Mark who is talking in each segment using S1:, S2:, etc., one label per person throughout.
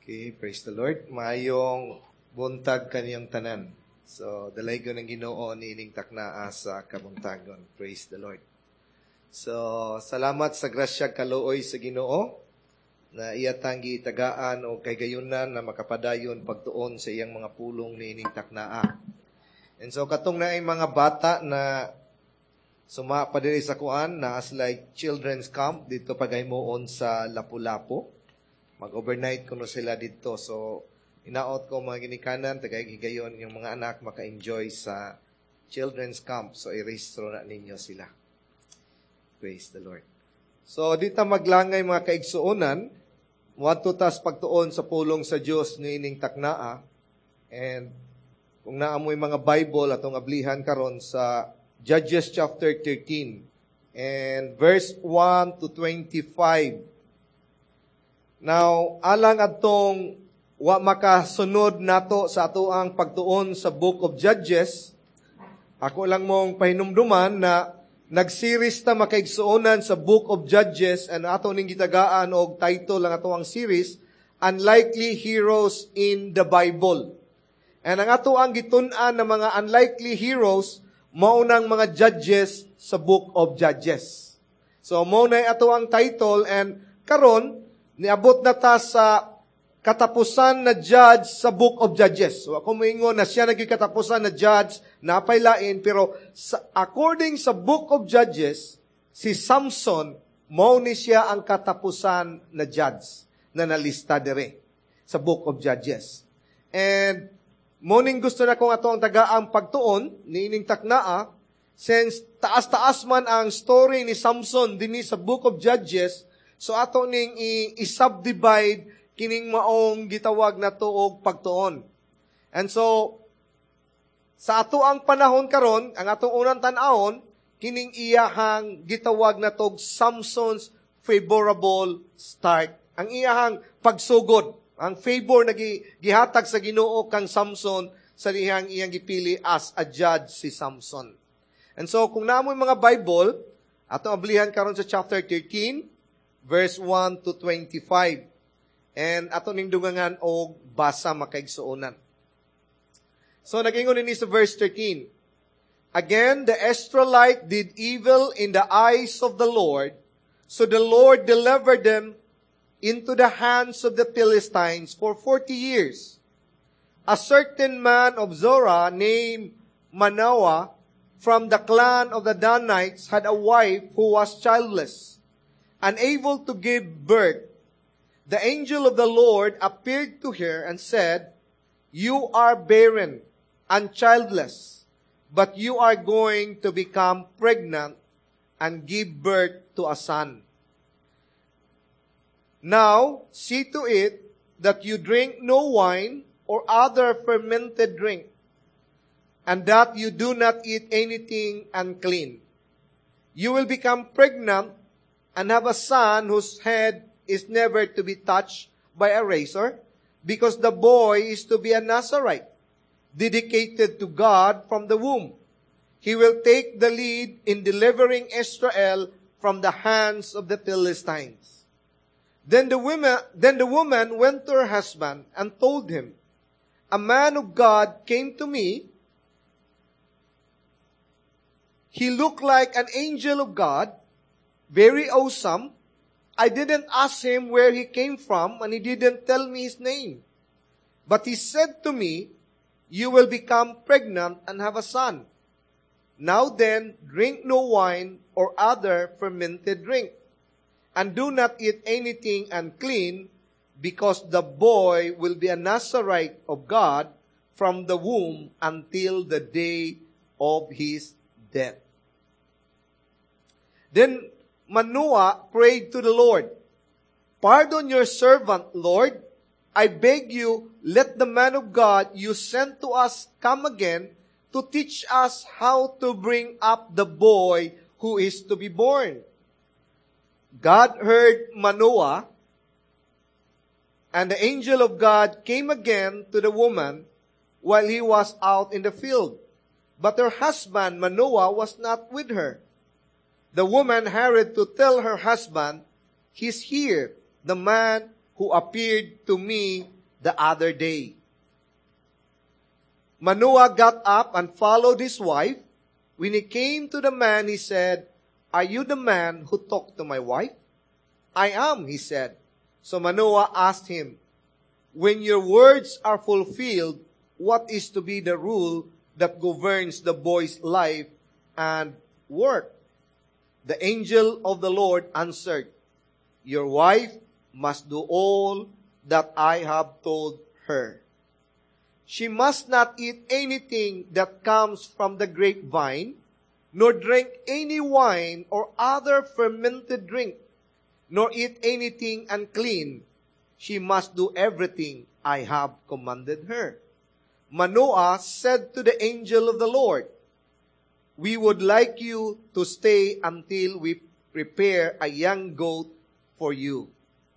S1: Okay, praise the Lord. Maayong buntag kaniyang tanan. So, dalay ko ng Ginoo niining taknaa sa kabuntagon. Praise the Lord. So, salamat sa grasya kaluoy sa Ginoo na iyatanggi tagaan o kay gayunan na makapadayon pagtuon sa iyang mga pulong niining taknaa. And so, katong na ay mga bata na padiri sa kuan na as like children's camp dito pagaymoon sa Lapu-Lapu. Mag-overnight kuno sila dito. So, inaot ko mga ginikanan, tagay-gigayon yung mga anak maka-enjoy sa children's camp. So, i-rehistro na ninyo sila. Praise the Lord. So, dito maglangay mga kaigsuonan, wadto tas pagtuon sa pulong sa Dios niining taknaa. And kung naamoy mga Bible atong ablihan karon sa Judges chapter 13 and verse 1 to 25. Now, alang atong wa makasunod nato sa atoang pagtuon sa Book of Judges, ako lang mong pahinumduman na nag-series ta makaigsuonan sa Book of Judges and ato ning gitagaan og title lang ato ang series, Unlikely Heroes in the Bible. And ang ato ang gitun-an na mga unlikely heroes mao nang mga judges sa Book of Judges. So mao na ato ang title and karon niabot na ta sa katapusan na judge sa Book of Judges. So ako moingon na siya naging katapusan na judge na pailain, pero according sa Book of Judges, si Samson, mao ni siya ang katapusan na judge na nalista dire sa Book of Judges. And morning gusto na kong ato ang tagaang pagtuon niining taknaa, since taas-taas man ang story ni Samson dinhi sa Book of Judges, so ato ning i-subdivide kining maong gitawag na tuog pagtuon. And so, sa ato ang panahon karon, ang atong unang tan-awon, kining iyahang gitawag na tog Samson's favorable start. Ang iyahang pagsugod, ang favor na gihatag sa Ginoo kang Samson sa iyang gipili as a judge si Samson. And so, kung naamoy mga Bible, atong ablihan karon sa chapter 13, verse 1 to 25. And ato ning dungangan og basa makaigsuonan. So nagingon ini sa verse 13. Again, the Israelites did evil in the eyes of the Lord, so the Lord delivered them into the hands of the Philistines for 40 years. A certain man of Zorah named Manoah from the clan of the Danites had a wife who was childless, unable to give birth. The angel of the Lord appeared to her and said, "You are barren and childless, but you are going to become pregnant and give birth to a son. Now, see to it that you drink no wine or other fermented drink, and that you do not eat anything unclean. You will become pregnant and have a son whose head is never to be touched by a razor, because the boy is to be a Nazarite, dedicated to God from the womb. He will take the lead in delivering Israel from the hands of the Philistines." Then the woman went to her husband and told him, "A man of God came to me. He looked like an angel of God, very awesome. I didn't ask him where he came from, and he didn't tell me his name. But he said to me, 'You will become pregnant and have a son. Now then, drink no wine or other fermented drink, and do not eat anything unclean, because the boy will be a Nazarite of God from the womb until the day of his death.'" Then Manoah prayed to the Lord, "Pardon your servant, Lord. I beg you, let the man of God you sent to us come again to teach us how to bring up the boy who is to be born." God heard Manoah, and the angel of God came again to the woman while he was out in the field. But her husband, Manoah, was not with her. The woman hurried to tell her husband, "He's here, the man who appeared to me the other day. Manoah got up and followed his wife. When he came to the man, he said, "Are you the man who talked to my wife?" "I am," he said. So Manoah asked him, "When your words are fulfilled, what is to be the rule that governs the boy's life and work?" The angel of the Lord answered, "Your wife must do all that I have told her. She must not eat anything that comes from the grapevine, nor drink any wine or other fermented drink, nor eat anything unclean. She must do everything I have commanded her." Manoah said to the angel of the Lord, "We would like you to stay until we prepare a young goat for you."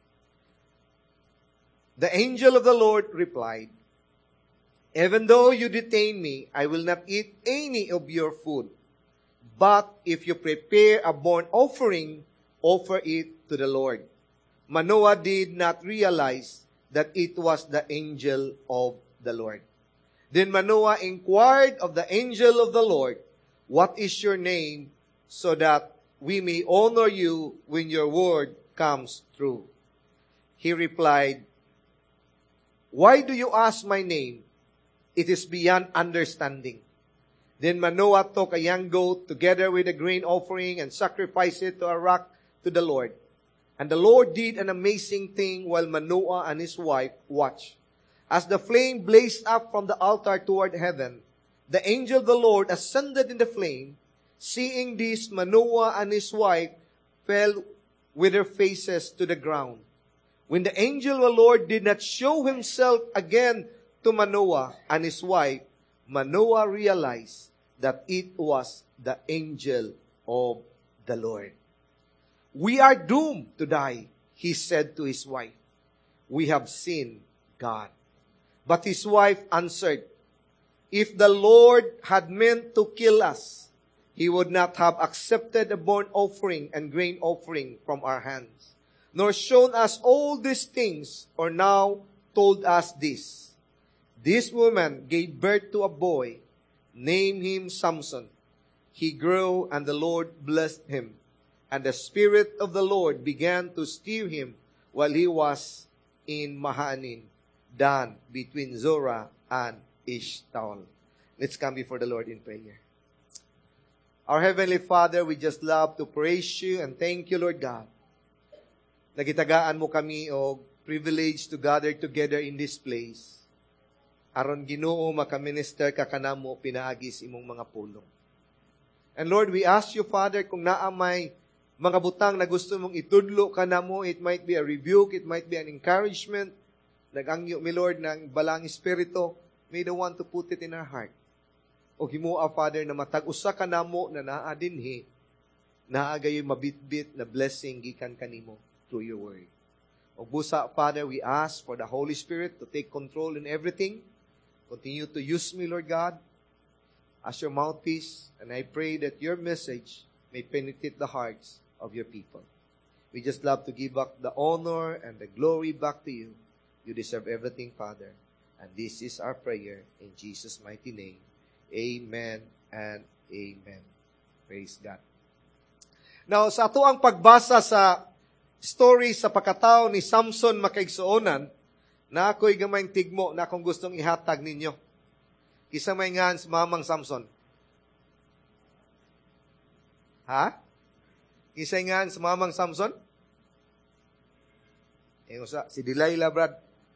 S1: The angel of the Lord replied, "Even though you detain me, I will not eat any of your food. But if you prepare a burnt offering, offer it to the Lord." Manoah did not realize that it was the angel of the Lord. Then Manoah inquired of the angel of the Lord, "What is your name, so that we may honor you when your word comes true?" He replied, "Why do you ask my name? It is beyond understanding." Then Manoah took a young goat together with a grain offering and sacrificed it to a rock to the Lord. And the Lord did an amazing thing while Manoah and his wife watched. As the flame blazed up from the altar toward heaven, the angel of the Lord ascended in the flame. Seeing this, Manoah and his wife fell with their faces to the ground. When the angel of the Lord did not show himself again to Manoah and his wife, Manoah realized that it was the angel of the Lord. "We are doomed to die," he said to his wife. "We have seen God." But his wife answered, "If the Lord had meant to kill us, he would not have accepted a burnt offering and grain offering from our hands, nor shown us all these things, or now told us this. This woman gave birth to a boy, named him Samson. He grew, and the Lord blessed him. And the Spirit of the Lord began to steer him while he was in Mahanaim, Dan, between Zorah and Eshtaol." Let's come before the Lord in prayer. Our Heavenly Father, we just love to praise you and thank you, Lord God. Nagitagaan mo kami o privilege to gather together in this place. Aron Ginoo makaminister ka kanamo pinaagis imong mga pulong. And Lord, we ask you, Father, kung naamay mga butang na gusto mong itudlo kanamo, it might be a rebuke, it might be an encouragement. Nagangyo mi, Lord, ng balang espiritu, may the one to put it in our heart. O himua, Father, na matag-usa kanamo na naa dinhi, naagayoy mabitbit na blessing gikan kanimo through your word. O busa, Father, we ask for the Holy Spirit to take control in everything. Continue to use me, Lord God, as your mouthpiece, and I pray that your message may penetrate the hearts of your people. We just love to give back the honor and the glory back to you. You deserve everything, Father. And this is our prayer in Jesus' mighty name. Amen and amen. Praise God. Now, sa ato ang pagbasa sa story sa pagkatao ni Samson makaigsuonan, na ako'y gamayng tigmo na akong gustong ihatag ninyo. Kisa may nga si Mamang Samson. Ha? Kisa nga si Mamang Samson? Si Delilah, Brad.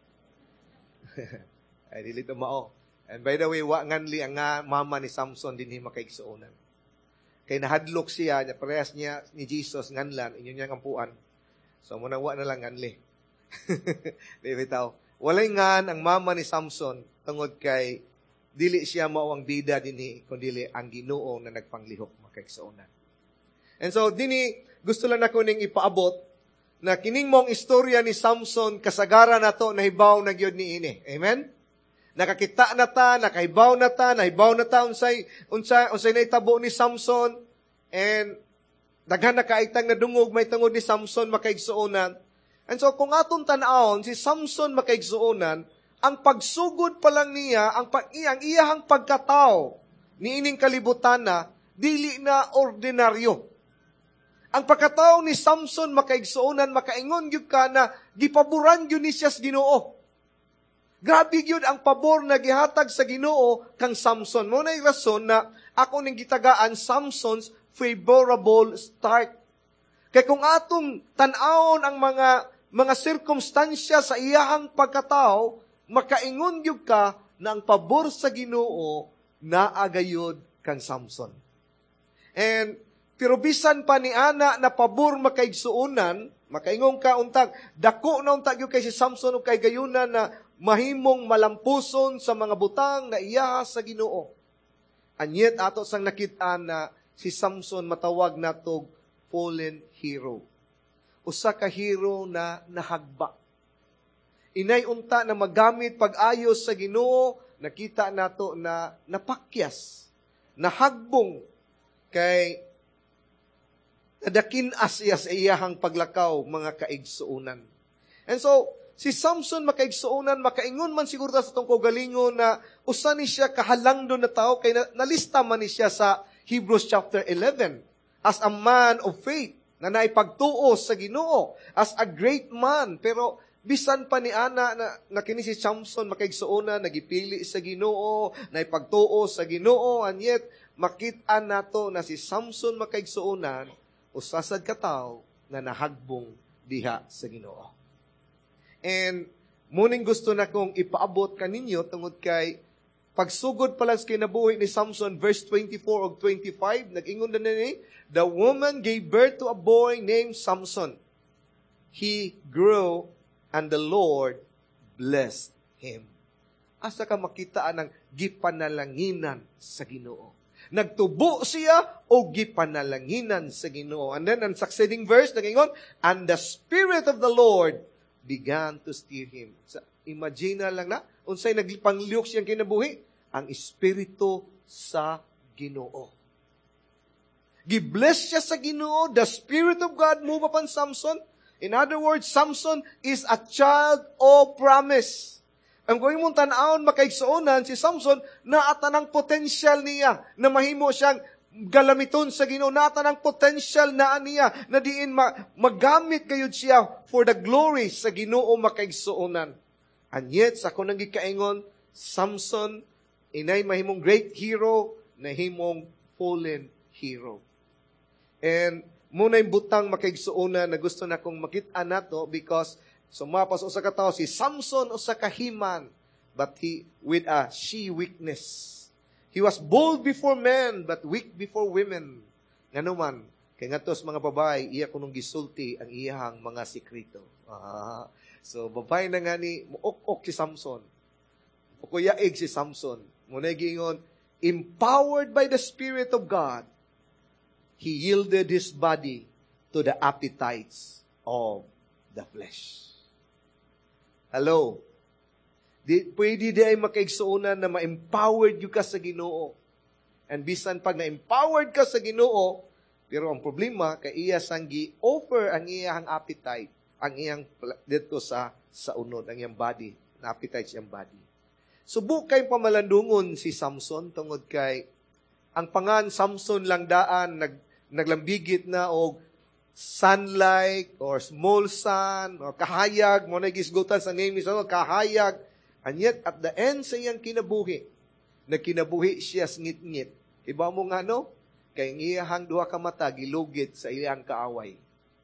S1: Ay, dilito mao. And by the way, wa nganli ang nga mama ni Samson din makaigsuonan. Kay nahadlok siya, parehas niya ni Jesus nganlan, inyo niyang ampuan. So, muna wa na lang nganli. Di bitaw. Walay ngan ang mama ni Samson tungod kay dili siya mao ang bida dinhi kundi ang Ginoo na nagpanglihok makaigsuonan. And so dinhi gusto lang nako ning ipaabot na kining mong istorya ni Samson kasagaran nato nahibaw na gyud niini. Amen. Nakakita na ta, nahibaw na ta unsay nahitabo ni Samson, and daghan na kaitang na dungog may tungod ni Samson makaigsuonan. And so kung aton tan-awon si Samson makaigsuonan, ang pagsugod pa lang niya, ang iyahang pagkatao, niining kalibutan na, dili na ordinaryo. Ang pagkatao ni Samson makaigsuonan, makaingon gyud ka na gipaboran gyud ni siya sa Ginoo. Grabe gyud ang pabor na gihatag sa Ginoo kang Samson. Mo na rason na ako ning gitagaan Samson's favorable start. Kay kung atong tan-awon ang mga sirkumstansya sa iyahang pagkatao, makaingon gyud ka na ang pabor sa Ginoo naagayod kang Samson. And pero bisan pa ni ana na pabor makaigsuonan, makaingon ka untag dako na untag gyud kay si Samson ug kay gayunan na mahimong malampuson sa mga butang na iya sa Ginoo. Anyet ato sang nakit-an na si Samson matawag natog fallen hero. Usa ka hero na nahagba. Inay unta na magamit pag-ayos sa Ginoo, nakita nato na napakyas, nahagbong kay nadakin-as iya sa iyahang paglakaw mga kaigsuonan. And so, si Samson makaigsuonan, makaingon man siguro sa itong kaugalingon na usa ni siya kahalangdon na tao, kay nalista man ni siya sa Hebrews chapter 11 as a man of faith, na naipagtuo sa Ginoo, as a great man. Pero bisan pa ni ana na kini si Samson makaigsuonan, nagipili sa Ginoo, naipagtuo sa Ginoo, and yet makit-an nato na si Samson makaigsuonan, usasad ka tao na nahagbong diha sa Ginoo. And muning gusto na kong ipaabot kaninyo tungod kay pagsugod pa lang sa kinabuhi ni Samson, verse 24 o 25, nag-ingon na ni, the woman gave birth to a boy named Samson. He grew and the Lord blessed him. Asa ka makitaan ng gipanalanginan sa Ginoo. Nagtubo siya o gipanalanginan sa Ginoo. And then, ang succeeding verse, nag-ingon, and the Spirit of the Lord began to steer him. So, imagine na lang na, unsay naglipangliyok siyang kinabuhi, ang Espiritu sa Ginoo. Gibless siya sa Ginoo, the Spirit of God move upon Samson. In other words, Samson is a child of promise. Ang kung mong tanawon makaigsuonan, si Samson, naatanang potensyal niya na mahimo siyang galamiton sa Ginoo. Naatanang potensyal na niya na diin magamit kayod siya for the glory sa Ginoo makaigsuonan. And yet, sa kunang gikaingon, Samson, inay mahimong great hero, na himong fallen hero. And muna yung butang makaigsuonan na gusto na kong makita nato because sumapas usa ka tawo si Samson usa ka himan, but he with a she weakness. He was bold before men but weak before women. Nganuman kay ngadtos mga babae iya kunong gisulti ang iyahang mga sekreto. So babae na nga ni muok-ok si Samson. Ukuyaig si Samson. Muna giingon, empowered by the Spirit of God, he yielded his body to the appetites of the flesh. Hello. Pwede di ay makaigsuonan na ma-empowered yung ka sa Ginoo. And bisan pag na-empowered ka sa Ginoo, pero ang problema, kay iya sang gi-offer ang iyang appetite, ang iyang dito sa unod, ang iyang body, na appetite siyang body. Subok kay pamalandungon si Samson, tungod kay ang pangan Samson lang daan, naglambigit na og sunlight or small sun or kahayag, mo na gisgutan sa name ni Samson, kahayag. And yet, at the end sa iyang kinabuhi, nagkinabuhi siya ngit-ngit. Iba mo nga no? Kay iyahang duha ka mata, gilugit sa iyang kaaway.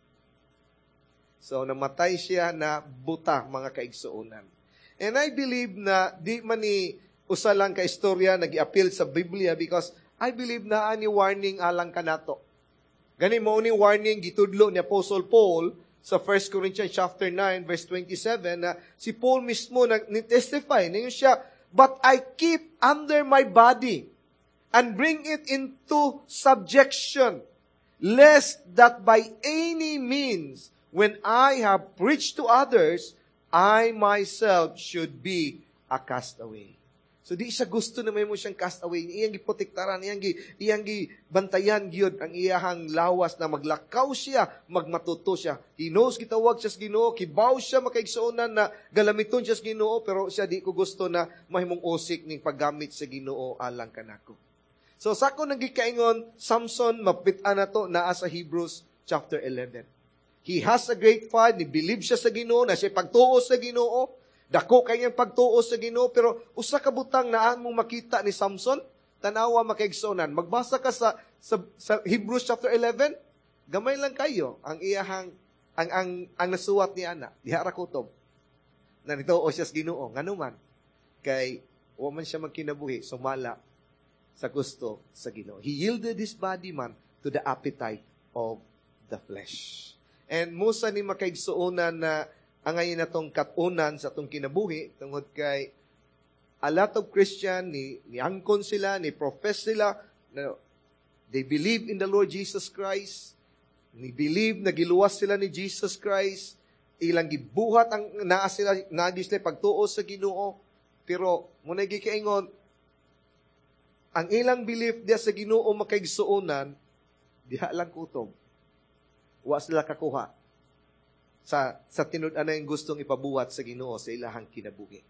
S1: So, namatay siya na buta, mga kaigsuonan. And I believe na di man ni usa lang ka istorya nag-i-appeal sa Biblia because I believe na ani warning alang kanato. Gani mo ni warning gitudlo ni Apostle Paul sa 1 Corinthians chapter 9 verse 27 na si Paul mismo nag-testify ninyo siya, but I keep under my body and bring it into subjection, lest that by any means when I have preached to others, I myself should be a castaway. So di siya gusto na may mo siyang cast away. Iyang giprotektaran, iyang gibantayan gyud ang iyahang lawas na maglakaw siya, magmatuto siya. He knows gitawag siya sa Ginoo, kibaw siya makaigsuonan na galamiton siya sa Ginoo, pero siya di ko gusto na mahimong usik ning paggamit sa Ginoo alang kanako. So sa ko nang gikaingon, Samson mapitan na to naa sa Hebrews chapter 11. He has a great fight, ni believe siya sa Ginoo, na siya pagtuo sa Ginoo. Dako kayang pagtuo sa Ginoo, pero usa ka butang na mong makita ni Samson, tanawa makaigsonan. Magbasa ka sa Hebrews chapter 11, gamay lang kayo ang iyahang ang nasuwat ni ana, diha ra kutob. Na nituo siya sa Ginoo, nganuman kay wa man siya magkinabuhi, sumala sa gusto sa Ginoo. He yielded his body man to the appetite of the flesh. And musa ni makaigsuonan na ang ngayon na itong katunan sa itong kinabuhi, tungod kay a lot of Christian, ni angkon sila, ni profess sila, na they believe in the Lord Jesus Christ, ni believe na giluwas sila ni Jesus Christ, ilang gibuhat ang naa sila pagtuo sa Ginoo, pero muna gikaingon, ang ilang belief diya sa Ginoo makaigsuonan, diha lang kutob. Wa sila kakuha sa tinud-ana yung gustong ipabuhat sa Ginoo sa ilahang kinabuhi.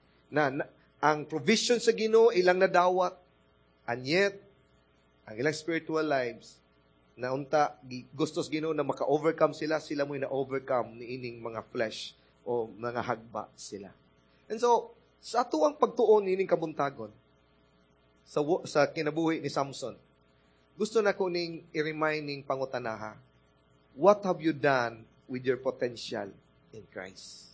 S1: Ang provision sa Ginoo ilang nadawat, and yet, ang ilang spiritual lives, na unta, gusto sa Ginoo na maka-overcome sila mo'y na-overcome ni ining mga flesh o mga hagba sila. And so, sa ato ang pagtuon ining kabuntagon, sa kinabuhi ni Samson, gusto na ko ning i-remind ning pangutanaha, what have you done with your potential in Christ?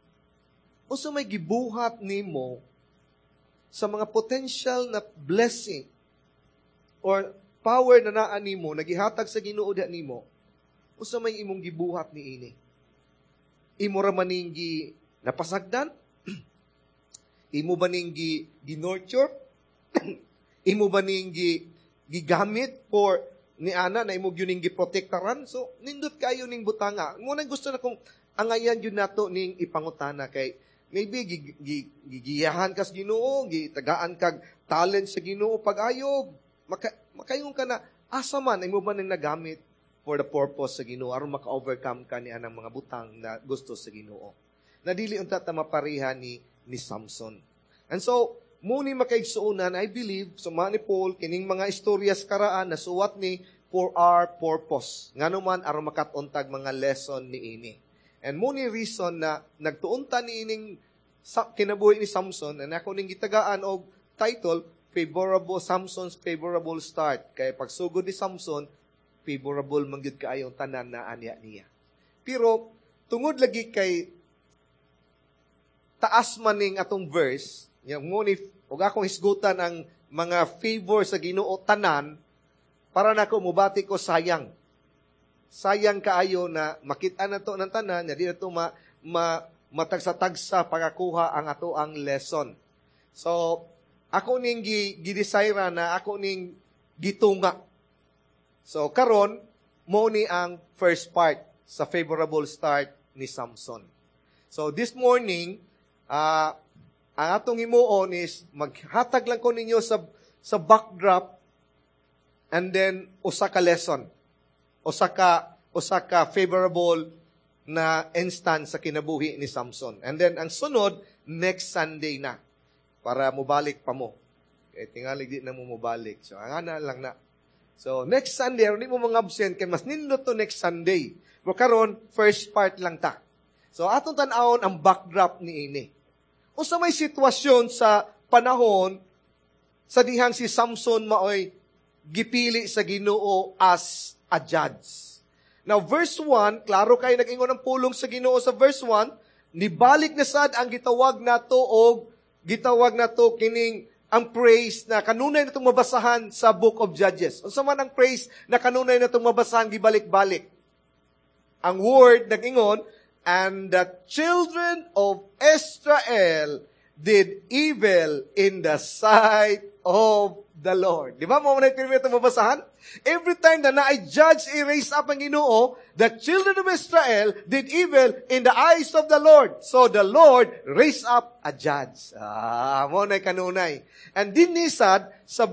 S1: O so may gibuhat nimo sa mga potential na blessing or power na naa nimo, nagihatag sa Ginoo diha nimo, o so may imong gibuhat niini. Imo ra maning napasagdan? Imo ba ning gi-nurture? Imo ba ning gigamit for ni ana na imo gyud ning giprotektaran? So nindot kayo ning butanga. Ngunang gusto na kong angayan yun nato ning ipangutana kay maybe gigiyahan kas Ginoo, gitagaan kag talent sa Ginoo pag-ayo. Makaingon ka na asa man imo ba ning nagamit for the purpose sa Ginoo aron maka-overcome ka ni anang mga butang na gusto sa Ginoo. Nadili unta ta maparihan ni Samson. And so muni makaigsuunan, I believe, suma ni Paul, kining mga istoryas karaan na suwat ni for our purpose. Nga naman, aron makatuntag mga lesson ni ini. And muni reason na nagtuunta ni ining kinabuhi ni Samson, na ako ning gitagaan og title, Samson's Favorable Start. Kaya pagsugod ni Samson, favorable mangyud kaayong tanan na anya niya. Pero, tungod lagi kay taas maning atong verse, yung ngunit, huwag akong hisgutan ang mga favor sa Ginoo tanan, para na ko mubati ko sayang. Sayang kaayo na makita na to ng tanan, na di na to matagsa-tagsa pagkakuha ang ato ang lesson. So, ako ning gidesira na ako ning gitunga. So, karon mo ni ang first part sa favorable start ni Samson. So, this morning, ang atong himuon is maghatag lang ko ninyo sa backdrop and then usa ka lesson. Usa ka favorable na instance sa kinabuhi ni Samson. And then ang sunod next Sunday na para mubalik pa mo. Kaya tingali di na mo mubalik. So ang ana lang na. So next Sunday hindi mo mga absent kay mas nindot to next Sunday. Pero karon first part lang ta. So atong tan-awon ang backdrop ni ini. O sa may sitwasyon sa panahon sa dihang si Samson maoy gipili sa Ginoo as a judge. Now, verse 1, klaro kayo nag-ingon ng pulong sa Ginoo sa verse 1, nibalik na sad ang gitawag nato kining ang praise na kanunay natong mabasahan sa Book of Judges. Unsa man ang praise na kanunay natong mabasahan gibalik-balik? Ang word nag-ingon, and the children of Israel did evil in the sight of the Lord. Di ba mo na yung ito mabasahan? Every time na na-judge, i-raise up ang Ginoo, the children of Israel did evil in the eyes of the Lord. So the Lord raised up a judge. Mo na kanunay. And dinisad sa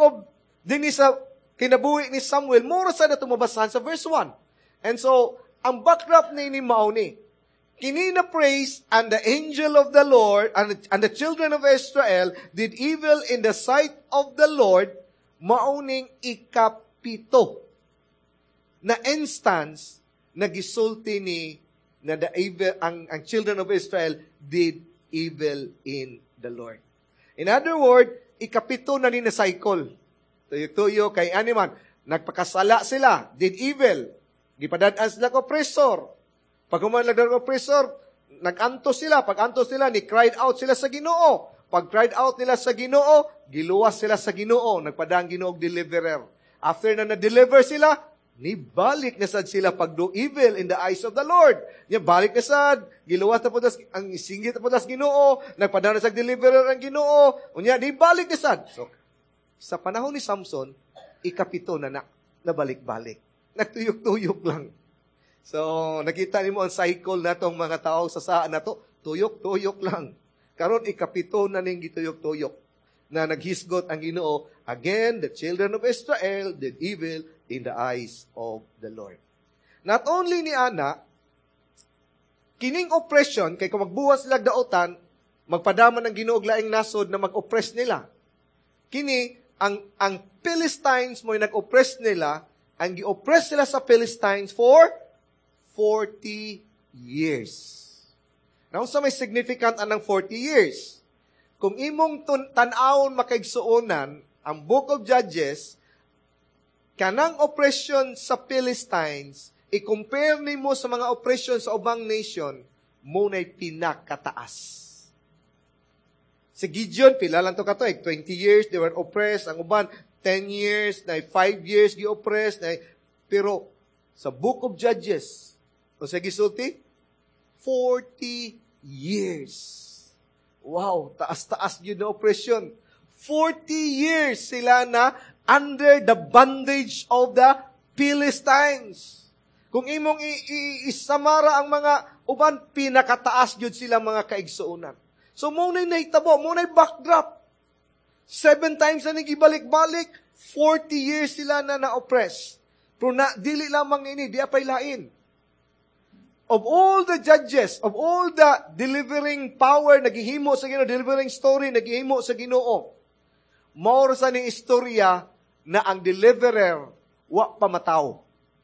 S1: kinabuhi ni Samuel, mura sa na tumabasahan sa verse 1. And so, ang backdrop ni Maoni, kinina praise, and the angel of the Lord, and the children of Israel did evil in the sight of the Lord, mauning ikapito na instance na gisulti ni na the evil, ang children of Israel did evil in the Lord. In other words, ikapito na ni na cycle. Tuyo kay animan, nagpakasala sila, did evil, gipadadaan sila ko oppressor. Pag humanlag ng oppressor, nag-antos sila. Pag-antos sila, ni-cried out sila sa Ginoo. Pag cried out nila sa Ginoo, giluwas sila sa Ginoo. Nagpadang Ginoo deliverer. After na na-deliver sila, nibalik na sad sila pag do evil in the eyes of the Lord. Niya balik na sad, giluwas na po ang singgit na po das Ginoo, nagpadang na sa deliverer ang Ginoo. Unya, nibalik na sad. So, sa panahon ni Samson, ikapito na nabalik-balik. Nagtuyok-tuyok lang. So, nakita niyo ang cycle na itong mga tao sa saan na to, tuyok-tuyok lang. Karon ikapito na ning gituyok-tuyok na naghisgot ang Ginoo. Again, the children of Israel did evil in the eyes of the Lord. Not only ni Ana, kining oppression, kay kung magbuwas sila daotan, magpadaman ng Ginoo og laing nasod na mag-oppress nila. Kini, ang Philistines mo yung nag-oppress nila, ang gi-oppress sila sa Philistines for 40 years. Now, sa may significant anang 40 years. Kung imong tan-awon makaigsuonan, ang Book of Judges, kanang oppression sa Philistines, i-compare nimo sa mga oppression sa ubang nation, muna'y pinakataas. Si Gideon, pila lang to katoy, 20 years, they were oppressed. Ang uban, 10 years, na 5 years gi-oppressed. Pero, sa Book of Judges, o sa gisulti, 40 years. Wow, taas-taas yun na oppression. 40 years sila na under the bondage of the Philistines. Kung imong isamara ang mga uban, pinakataas yun sila mga kaigsuunan. So, muna'y naitabo, muna'y backdrop. 7 times na nag-ibalik-balik, 40 years sila na na-oppress. Pero dili lamang ini, di apay lain. Of all the judges, of all the delivering power, naghihimo sa Ginoo, delivering story, naghihimo sa Ginoo, maor sa ni istorya na ang deliverer, wa pamataw.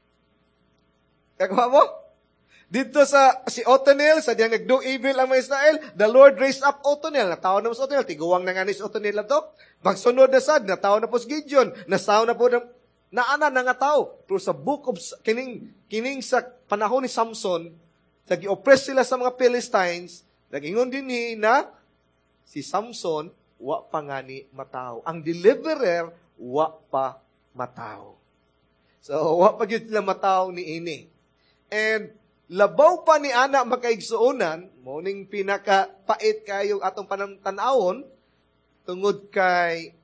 S1: Kaya mo? Dito si Othniel, sa diyang nagdo evil ang mga Israel, the Lord raised up Othniel. Natawa na sa Othniel, tiguwang na nga ni Othniel na to. Pagsunod na sad, natawa na po si Gideon, nasaw na po naana na nga tao. Pero sa book of, kining sa panahon ni Samson, sa gi-oppress sila sa mga Philistines, nagingon din na si Samson, wa pa nga ni mataw. Ang deliverer, wa pa mataw. So, wa pa yun sila mataw ni ini. And, labaw pa ni Ana makaigsuonan, moning pinakapait kayo atong panamtanawon, tungod kay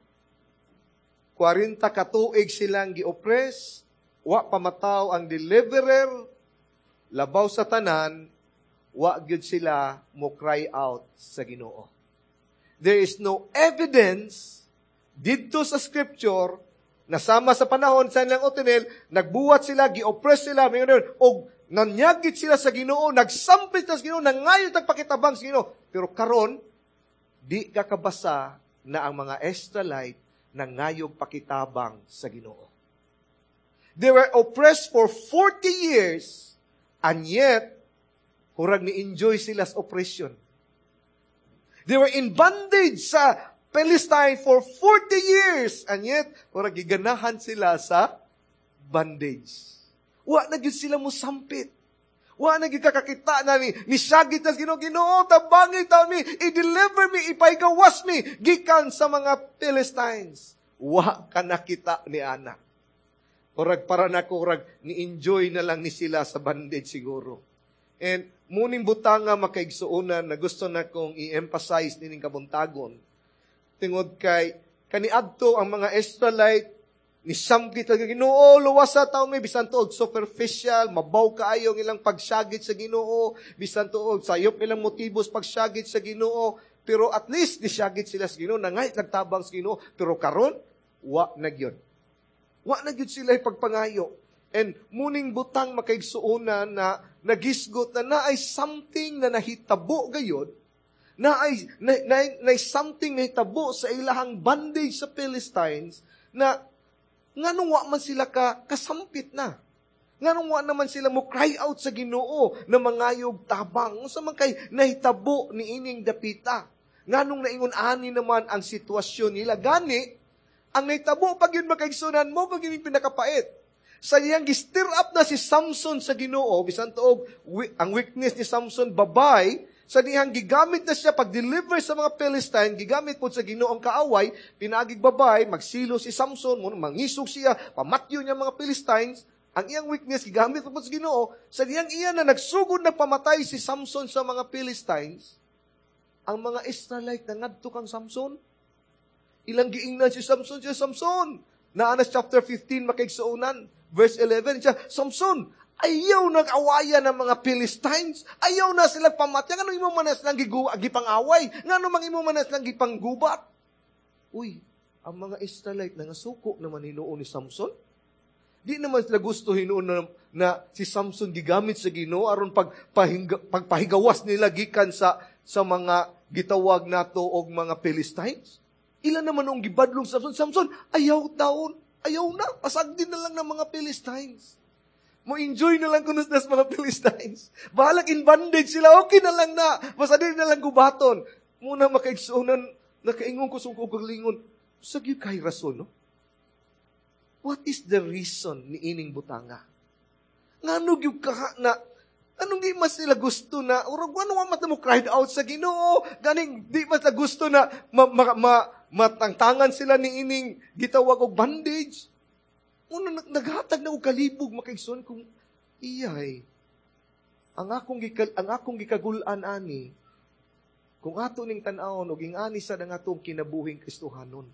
S1: 40 katuig silang gi-oppress, wa pamataw ang deliverer, labaw sa tanan, wa gyud sila mo cry out sa Ginoo. There is no evidence didto sa scripture na sama sa panahon sa ilang Othniel, nagbuwat sila, gi-oppress sila, og nanyagit sila sa Ginoo, nagsampit sa Ginoo, nangayon tagpakitabang sa Ginoo. Pero karon, di kakabasa na ang mga Israelite nangayog pakitabang sa Ginoo. They were oppressed for 40 years, and yet, hurag ni-enjoy sila sa oppression. They were in bondage sa Palestine for 40 years, and yet, hurag giganahan sila sa bondage. Wa na gyud sila mo sampit. Wa na gyud kakakita na ni sagit na Ginoo, tabangin taon mi, i-deliver mi, ipaigawas mi, gikan sa mga Philistines. Wa ka nakita ni Ana. Hurag para na ko, hurag ni-enjoy na lang ni sila sa bondage siguro. And muning butanga makaigsuonan na gusto na kong i-emphasize nining kabuntagon. Tungod kay kaniadto ang mga Israelite ni samgit sa Ginoo, luwas sa tao may bisan tuod superficial, mabaw kaayo ang ilang pagsagit sa Ginoo, bisan tuod sayop ilang motibos pagsagit sa Ginoo, pero at least disagit sila sa Ginoo, nangay nagtabang sa Ginoo, pero karon wa na gyud. Wa na gyud sila pagpangayo. And muning butang makaigsuonan na nagisgot na naay something na nahitabo gayod, naay something nahitabo sa ilahang bondage sa Philistines na nganong wa man sila kasampit na. Nganong wa naman sila mo cry out sa Ginoo na mangayog tabang. Unsa man kay nahitabo ni ining dapita. Nganong naingon ani naman ang sitwasyon nila. Gani, ang nahitabo pag yun makaigsunan mo, pag yun pinakapait. Sa iyang gistir up na si Samson sa Ginoo, bisan tuog ang weakness ni Samson babay, sa dihang gigamit na siya pag-deliver sa mga Philistine, gigamit po sa Ginoong kaaway, pinagig babay, magsilo si Samson, mangisog siya, pamatyo niya mga Philistines, ang iyang weakness, gigamit po sa Ginoo, sa dihang iyan na nagsugod nagpamatay si Samson sa mga Philistines, ang mga Israelite na ngadto kang Samson, ilang giingnan si Samson, Naanas chapter 15, makaigsuonan, verse 11, siya, Samson, ayaw nag-awayan ng mga Philistines. Ayaw na silang pamatay. Ngano imo manas lang gipang-away? Ngano mang imo manas lang gipang-gubat? Uy, ang mga Israelite na suko naman hinuon ni Samson. Di naman sila gusto hinuon na si Samson gigamit sa Ginoo aron pagpahigawas nila gikan sa mga gitawag nato og mga Philistines. Ilan naman ang gibadlong Samson, ayaw taon. Ayaw na. Pasagdin na lang ng mga Philistines. Mo-enjoy na lang kunos nas mga Philistines. Bahalag in bondage sila, okay na lang na. Basta din na lang gubaton. Muna makaigsunan, nakaingon ko sungkog lingon. Sagyo kay rason, no? What is the reason ni ining butanga? Ngano gyud ka na, anong di mas nila gusto na, urag ano man mo cried out sa Ginoo, ganing di mas nila gusto na matangtangan sila ni ining gitawag og bondage. Una, naghatag na og kalibog makaigsoon kung iyay. Ang akong gikagulan ani, kung ato ning tan-awon og ingani sa nga atong kinabuhing Kristohanon.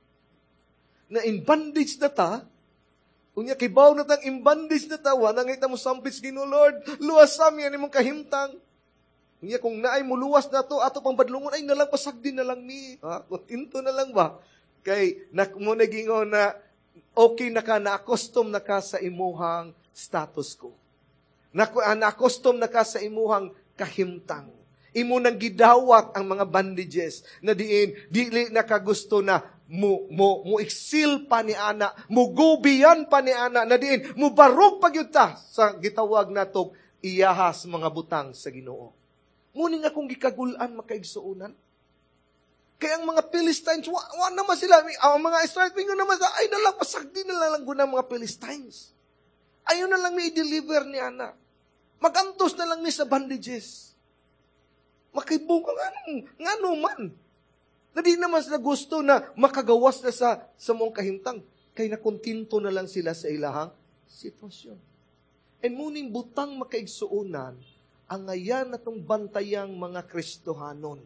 S1: Na in bondage na ta, unya kibaw na tang in bondage na ta, wa na ngita mo sampits Ginoo Lord, luwas sa mi ani mong kahimtang. Unya kung naay mo luwas na to, ato pang badlungon ay nalang pasagdi na lang ni, kontinto na lang ba? Kay mo nagingon na okay na-accustom na ka sa imuhang status quo. Na-accustom na ka sa imuhang kahimtang. Imo nang gidawat ang mga bandages na dili nakagusto na mo iksil pa ni ana, mo gubiyan pa ni ana, na mo barog pagyuta sa gitawag natog iyahas mga butang sa Ginoo. Muning akong gikagulan makaigsuonan. Kaya ang mga Philistines, wa naman sila, ang mga Israelites, mingo naman sa, ay nalang, pasagdi na lang guna mga Philistines. Ayaw na lang may i-deliver ni Ana. Magantos na lang ni sa bandages. Makibong ka nga man. Na di naman sila gusto na makagawas na sa mong kahintang. Kaya nakontinto na lang sila sa ilahang sitwasyon. And muning butang makaigsuunan, ang ngayan natong bantayang mga Kristohanon.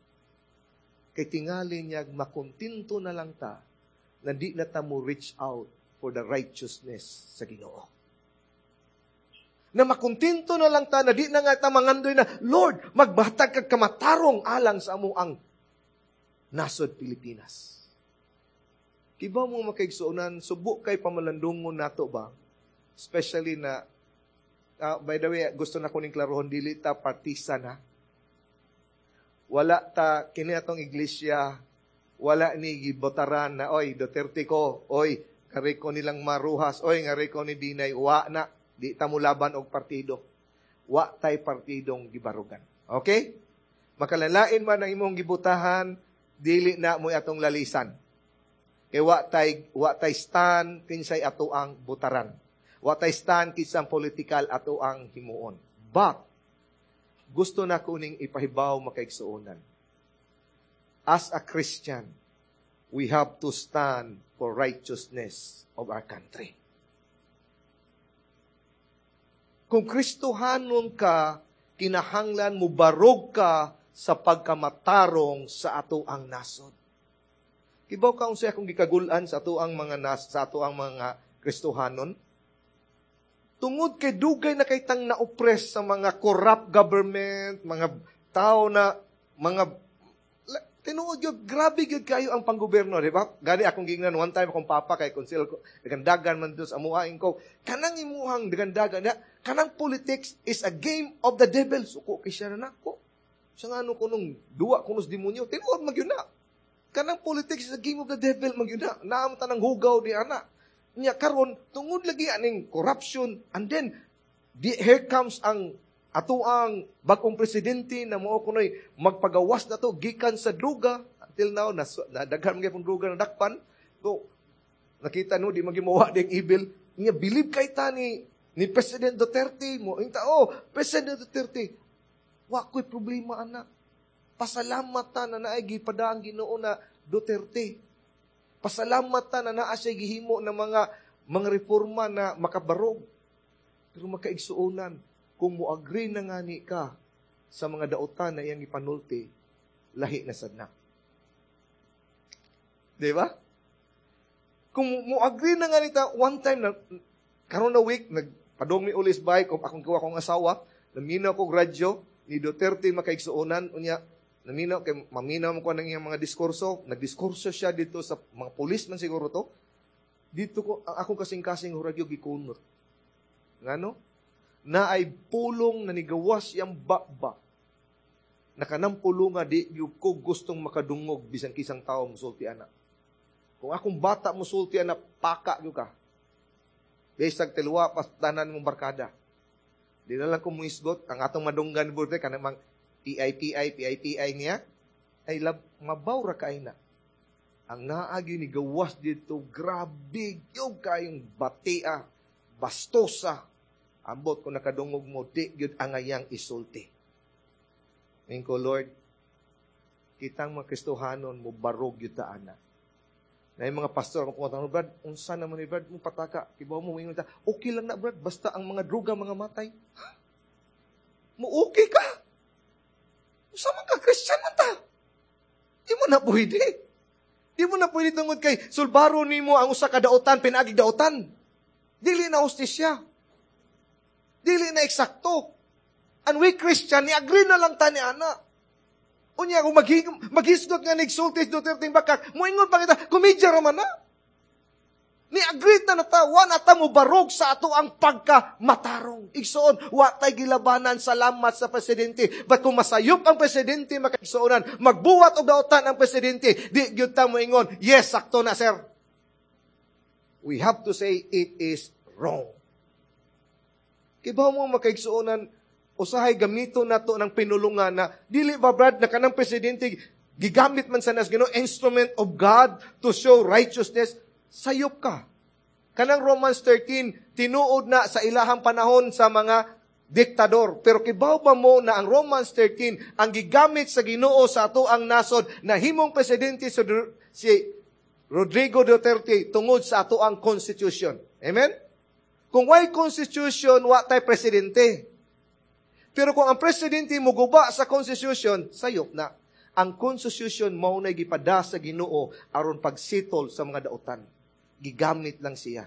S1: Kay tingali niya, makontinto na lang ta, na di na ta mo reach out for the righteousness sa Ginoo. Na makontinto na lang ta, na di na nga ta mangandoy na, Lord, magbatag kag kamatarong alang sa amo ang nasod Pilipinas. Kiba mo makaigsuunan, subok kay pamalandungon nato ba? Especially na, by the way, gusto na ko ning klarohon, dili ta partisan ha. Wala ta, kini atong iglesia, wala ni gibotaran na, oy, Duterte ko, oy, kari ko nilang maruhas, oy, ngari ko ni Dinay, wa na, di ta mo laban og partido. Wa tay partidong gibarugan. Okay? Makalalain man ang imong gibutahan, dili na mo atong lalisan. Kay wa tay stand, kinsay ato ang butaran. Wa tay stand, kinsang political ato ang himuon. But, gusto na kuning ipahibaw makaigsuonan. As a Christian, we have to stand for righteousness of our country. Kung Kristohanon ka, kinahanglan mo barog ka sa pagkamatarong sa ato ang nasod. Kibaw ka unsay akong gikagulan sa ato ang mga Kristohanon? Tungod kay dugay na kay tang na-oppress sa mga corrupt government, mga tao na tinuod yun, grabe yun kayo ang panggoberno, di ba? Gani akong gingnan, one time akong papa kay konsil ko, dagandagan man doon sa amuhain ko, kanang imuhang dagandagan, kanang politics is a game of the devil. Suko kay siya na nako. Siya nga ano ko nung duwa kunos demonyo, tinuod magyun na. Kanang politics is a game of the devil magyun na. Naam tanang hugaw di ana. Nya karon tungod lagi aning corruption, and then here comes ang ato ang bagong presidente na mao kunoy magpagawas na to gikan sa druga. Until now daghan man gyud druga na dakpan. So nakita no di magimawa ding evil. Nya believe kay ta ni President Duterte mo. President Duterte. Wa ko'y problema anak. Pasalamat ta na naay gipadaang Ginoo na Duterte. Pasalamat ta na naa siya gihimo ng mga reforma na makabarog. Pero makaigsuonan, kung mo-agree na nga ni ka sa mga dautan na iyang ipanulti, lahi na sadnak. Di ba? Kung mo-agree na nga ni ta, one time, karon na week, nagpadong mi ulis bike, kung akong kuha kong asawa, naminaw ko radyo, ni Duterte makaigsuonan, unya, maminaw mo ko ng iyang mga diskurso, nagdiskurso siya dito sa mga pulis man siguro to, dito ko, akong kasing-kasing huragyo gikunot. Ngano? Na ay pulong na nigawas yang baba, na kanang pulong nga di ko gustong makadungog, bisan kisang tao musulti anak. Kung akong bata musulti anak, paka yun ka. Besag telwa, pastanan mong barkada. Di na lang kumuisgot, ang atong madunggan burte, kanang PI niya, ay mabaw ra kaay na. Ang naagi ni gawas dito, grabe, yung kayong batia, bastosa, ambot ko nakadungog mo, di yun ang ayang isulti. Ngayon ko, Lord, kitang mga Kristohanon mo, barog yun taana. Na yung mga pastor, kung pumunta, Brad, unsa naman ni Brad, mong pataka, kibaw mo, okay lang na, Brad, basta ang mga druga, mga matay. Ha? Mo okay ka? Sama ka, Christian man ta. Di mo na pwede. Di mo na pwede tungod kay sulbaro ni mo ang usa ka dautan, pinagig dautan. Dili na hustisya. Dili na eksakto. And we Christian, ni-agree na lang ta ni ana. Unya, kung maghisgot nga nagsultis Duterte bakak, muingon pa kita, komedya raman na. Ni-agree na natawa na ta mo barog sa ato ang pagkamatarong. Igsoon, watay gilabanan, salamat sa presidente. But kung masayop ang presidente, makaigsuonan, magbuwat o dautan ang presidente, di gyud ta mo ingon, yes, sakto na, sir. We have to say, it is wrong. Kibaw mo makaigsuonan, usahay gamito na to ng pinulungan na, dili ba, Brad, na kanang presidente, gigamit man sa nas, instrument of God to show righteousness, sayop ka. Kanang Romans 13, tinuod na sa ilahang panahon sa mga diktador. Pero kibaw ba mo na ang Romans 13, ang gigamit sa Ginoo sa ato ang nasod, na himong presidente si Rodrigo Duterte tungod sa ato ang constitution. Amen? Kung way constitution, wa tay presidente. Pero kung ang presidente mo guba sa constitution, sayop na. Ang constitution mao na gipada sa Ginoo aron pagsitol sa mga dautan. Gigamit lang siya.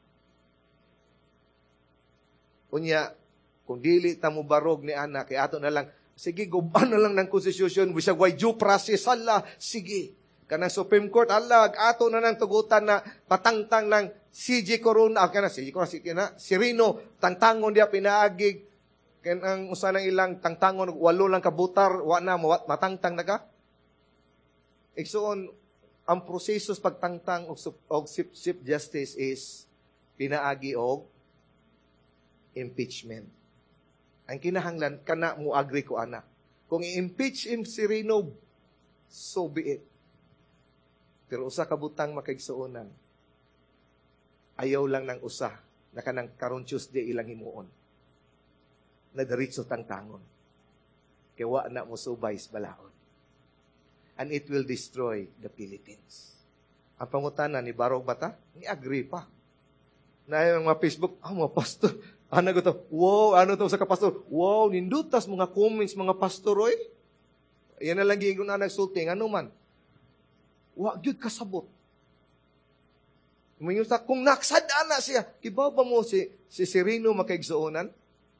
S1: Unya, kung dili ta mo barog ni ana, kay ato na lang, sige, guban na lang ng constitution, bisag way due process, hala, sige. Kanang Supreme Court, hala, ato na lang tugutan na patangtang ng CJ Corona, Sirino, tangtangon dia pinaagig, kanang usa ng ilang tangtangon, walo lang kabutar, wa na, matangtang na ka. Igsoon, ang proseso sa pagtangtang og Chief Justice is pinaagi og impeachment. Ang kinahanglan, kana mo agree ko ana. Kung i-impeach him si Rino, so be it. Pero usa ka butang makaigsuonan, ayaw lang ng usa na kanang karon Tuesday ilang himuon. Na diretso tangtangon. Kaya wa na mo subay sa balaod. And it will destroy the Philippines. Ang pangutana ni Barog Bata, ni agree pa. Na yung mga Facebook, mga pastor, Ano ko to? Wow, ano to sa kapastor? Wow, nindutas mga comments, mga pastor, oy. Yan na lang giingon na nagsulting, ano man. Wa gyud kasabot. Umingon sa, kung naksada na siya, kibaw ba mo si Sereno makaigsuonan?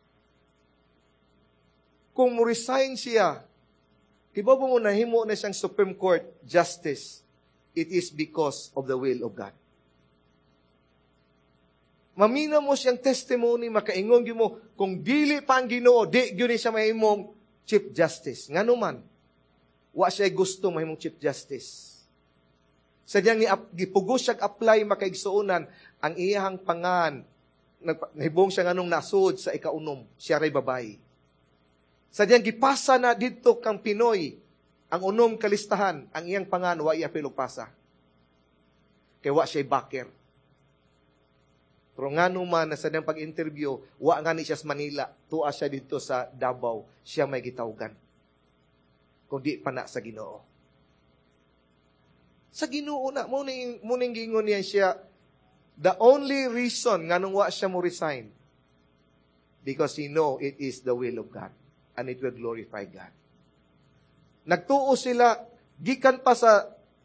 S1: Kung mo resign siya, kibaw ba mo nahimo na siyang Supreme Court Justice? It is because of the will of God. Mamina mo siyang testimony, makaingon gyud mo, kung dili pa ang Ginoo, di gyud ni siya mahimong Chief Justice. Ngano man, wa siya gusto mahimong Chief Justice. Sadyang gipugos siya apply makaigsuonan ang iyahang pangan. Nahibong siya nganong nasud sa ikaunom, siya ray babae. Sadyang gipasa na didto kang Pinoy, ang unom kalistahan, ang iyang pangan, wa iya pilugpasa. Kaya wa siya baker. Pero nga naman, sa niyang pag-interview, wa nga ni siya sa Manila, tuwa siya dito sa Davao, siya may gitawgan. Kung di pa na sa Ginoo. Sa Ginoo na, muning gingon niya siya, the only reason nga nung wa siya mo resign, because he know it is the will of God, and it will glorify God. Nagtuo sila, gikan pa sa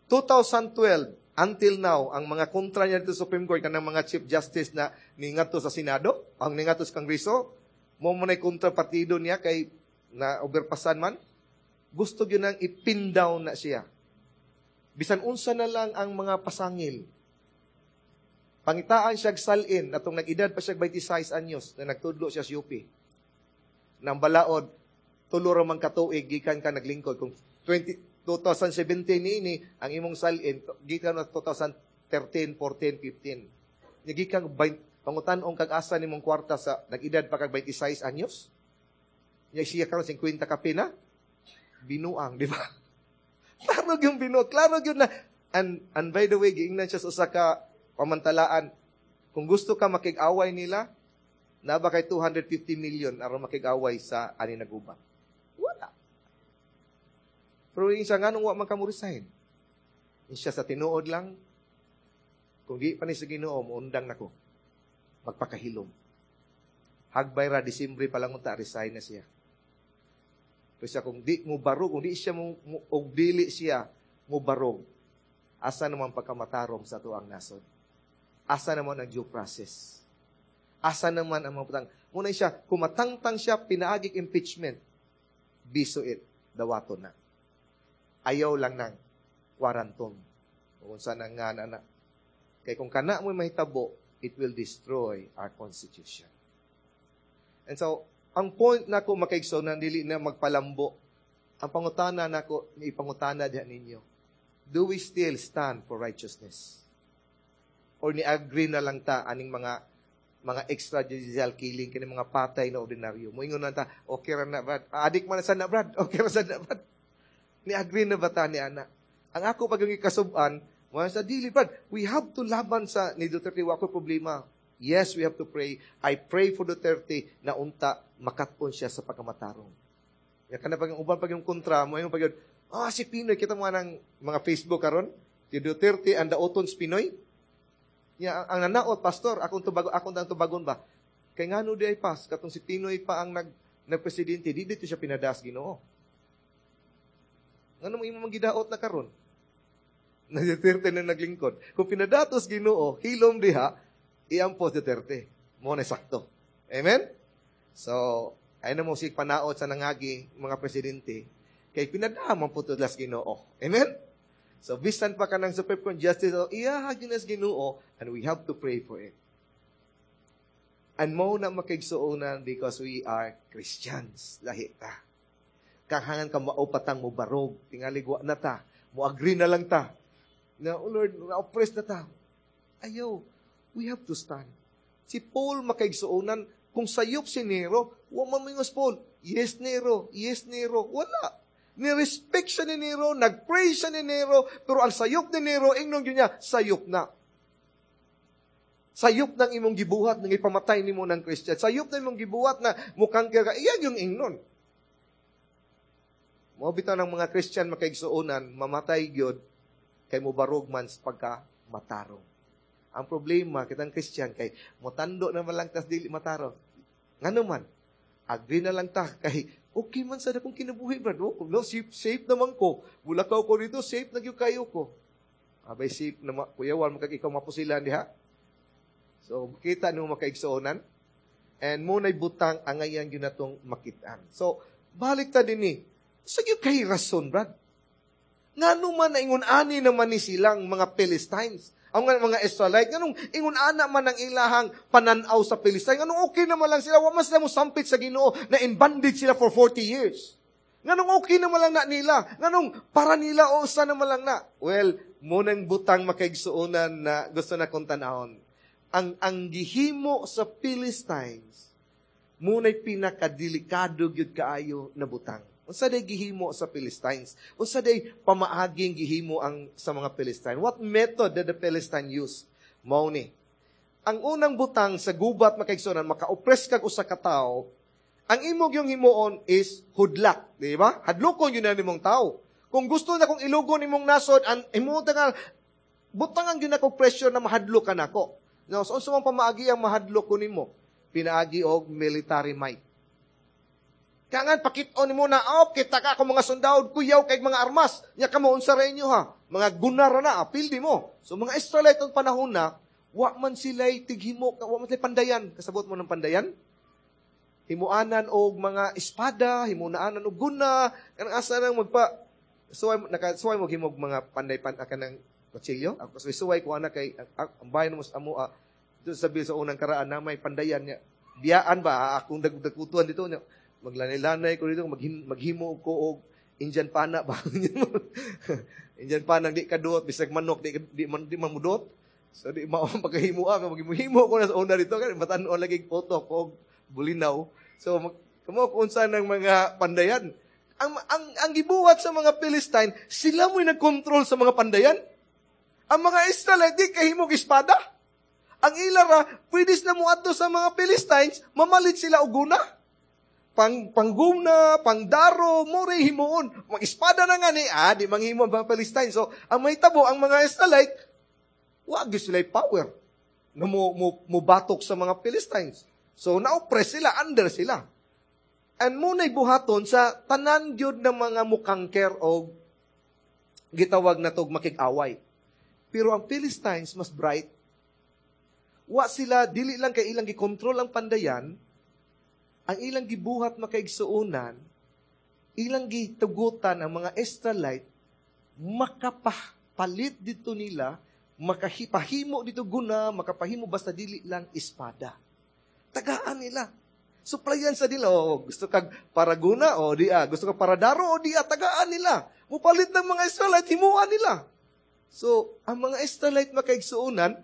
S1: 2012, until now, ang mga kontra niya dito sa Supreme Court, kanang mga Chief Justice na ningato sa Senado, ang ningato sa Kongreso, mo muna'y kontra partido niya kay na overpasan man, gusto yun nang ipin down na siya. Bisan unsa na lang ang mga pasangil. Pangitaan siya salin, atong nag-edad pa siya 26 anyos, na nagtudlo siya sa UP. Nang balaod, tulo ramang katuig, gikan ka naglingkod. Kung 2017 ni ang imong salin, gikan na 2013, 14, 15. Gikan pangutan-ong kag-asa ni mong kwarta sa nag-edad pa kag 26 anyos. Siya karon 50 ka pina. Binuang, di ba? Klaro yung binuang. Klaro yun na. And by the way, giingnan siya sa usa ka pamantalaan. Kung gusto ka makig-away nila, na ba kay 250 million aron makig-away sa ani naguban? Wala. Pero yung isa nga nung wa man ka mo resign. Siya sa tinuod lang, kung di pa ni sa Ginoo, muundang nako. Magpakahilom. Hagbay ra, Disyembre pa lang unta, resign na siya. Pero siya, kung di mo barog, kung di siya o dili siya mo barog, asa naman pagkamatarong sa tuang nasod? Asa naman ang due process? Asa naman ang mga putang? Muna siya, kumatangtang siya, pinaagik impeachment, biso it, dawato na. Ayaw lang ng kwaranton. Kung saan ang nga na. Kaya kung kana mo mahitabo, it will destroy our constitution. And so, ang point na ko makaigso na dili na magpalambo, ang pangutana na ko, ipangutana diyan ninyo, do we still stand for righteousness? Or ni-agree na lang ta aning mga extrajudicial killing, kini mga patay na ordinaryo. Moingon na ta, okay ra na, Brad. Adik man sa na, Brad. Okay ra sa na, Brad. Ni-agree na ba ta ni Ana? Ang ako pag yung ikasuban, mga sa dili, Brad, we have to laban sa ni Duterte. Wako problema. Yes, we have to pray. I pray for Duterte na unta makatpon siya sa pagkamatarong. Yan ka na pag yung uban, pag yung kontra mo, yung pag yung, si Pinoy, kita mo ng mga Facebook karon, si Duterte and the Otons Pinoy. Ya, ang nanaot, pastor, akong tubagon ba? Kay nga no di ay pas, katong si Pinoy pa ang nagpresidente, di dito siya pinadas Ginoo. Ano mo imong gidaot na karon? Na Duterte na naglingkod. Kung pinadatos Ginoo, hilom diha, iampo Duterte. Mo na sakto. Amen? So, ayun na mo si panaot sa nangagi mga presidente, kay pinadaman po tudlas Ginoo. Amen? So, bisan pa ka ng Supreme Court Justice, iyahagin nas Ginoo, and we have to pray for it. And mo na makigsuonan because we are Christians. Lahi ta. Kahangan ka maupatang mo barog. Tingaligwa na ta. Mo agree na lang ta. Na, oh Lord, na-oppress na ta. Ayaw. We have to stand. Si Paul makaigsuonan, kung sayop si Nero, huwag mamingos Paul. Yes, Nero. Yes, Nero. Wala. Ni-respect siya ni Nero, nag-pray siya ni Nero, pero ang sayop ni Nero, ingnon yun niya, sayop na. Sayop ng imong gibuhat, ng ipamatay ni mo ng Christian. Sayop na imong gibuhat na mukhang kaya, iyan yung ingnon. Mabita ng mga Christian makaigsuonan, mamatay gyud kay mubarog man sa pagka-matarong. Ang problema, kitang Christian, kay mutando na malang tas dili matarong. Nga naman, agree na lang ta, kay okay man sa akong kinabuhi, brad. No, safe naman ko. Bulakaw ko dito, safe na yung kayo ko. Abay, safe na kuyawan, ikaw mapusilan diha. So, kita nyo makaigsuonan. And muna'y butang angayan yun na itong makitaan. So, balik ta din eh. So, yung kay rason, brad. Nga naman na ingun-ani naman ni silang mga Philistines. Ang mga Israelite, ganun, ingun-ana man ang ilahang pananaw sa Philistines. Ganun, okay naman lang sila. Wamas na mo sampit sa Ginoo na in bondage sila for 40 years. Ganun, okay naman lang na nila. Ganun, para nila, o sa naman lang na. Well, munang butang makaigsuonan na gusto na kong tanahon. Ang gihimo sa Philistines, muna'y pinakadelikado gyud kaayo na butang. Unsa day gihimo sa Philistines? Unsa day pamaaging gihimo ang sa mga Philistines? What method did the Philistines use? Mao ni. Ang unang butang sa gubat makaigsuonan, maka-oppress kag usa ka tawo, ang imong yung himuon is hudlak, di ba? Hadlokon yun na nimong tao. Kung gusto na kong ilugon nimong nasod, ang imong nga butang ang ginako pressure na mahadlokan ako. No, so unsa man pamaagi ang mahadlok ko nimo? Pinaagi og military might. Kangan pakit-on nimo na kita ka ako mga sundao kuyaw kay mga armas. Nya kamo unsa ra inyo ha? Mga gunar na apil di mo. So mga Israelite ang panahon na wa man sila'y tighimo, wa man sila'y pandayan. Kasabot mo ng pandayan? Himuanan og mga espada, himunaanan og guna, kanang asa nang suway mo himog mga panday-pan kanang kutsilyo. Ako suway ko ana kay ang bayan mo sa amo dito sabi sa unang karaan na may pandayan niya. Biyaan ba akong dagkutuan dito niya. Maglanay-lanay ko dito maghimo ko og Indian pana ba. Indian pana di kadot bisag manok di man mudot. So di mao pagkahimuan maghimo ko na sa una dito kan batan-on lagi photo ko bulinaw. So kamo unsa nang mga pandayan. Ang gibuhat sa mga Philistine, sila mo'y nagkontrol sa mga pandayan. Ang mga Israelite, di kahimog espada. Ang ilara, pwedis na mo adto sa mga Philistines, mamalit sila og guna. Pangguna, pangdaro, more himuon. Mag-espada na nga ni, di manghimo ang mga Philistines. So, ang may tabo, ang mga Israelite, wag sila'y power na mo batok sa mga Philistines. So, na-oppress sila, under sila. And muna'y buhaton sa tanan gyud ng mga mukangker o gitawag na tog makig-away. Pero ang Philistines mas bright. Wa sila, dili lang kay ilang gikontrol ang pandayan, ang ilang gibuhat makaigsuonan, ilang gitugutan ang mga Israelite, makapalit dito nila, makahipahimo dito guna, makapahimo basta dili lang espada. Tagaan nila. Suplayan sa nila, gusto kag para guna, gusto kag para daro, tagaan nila. Mupalit ng mga Israelite, himuan nila. So, ang mga Israelite makaigsuonan,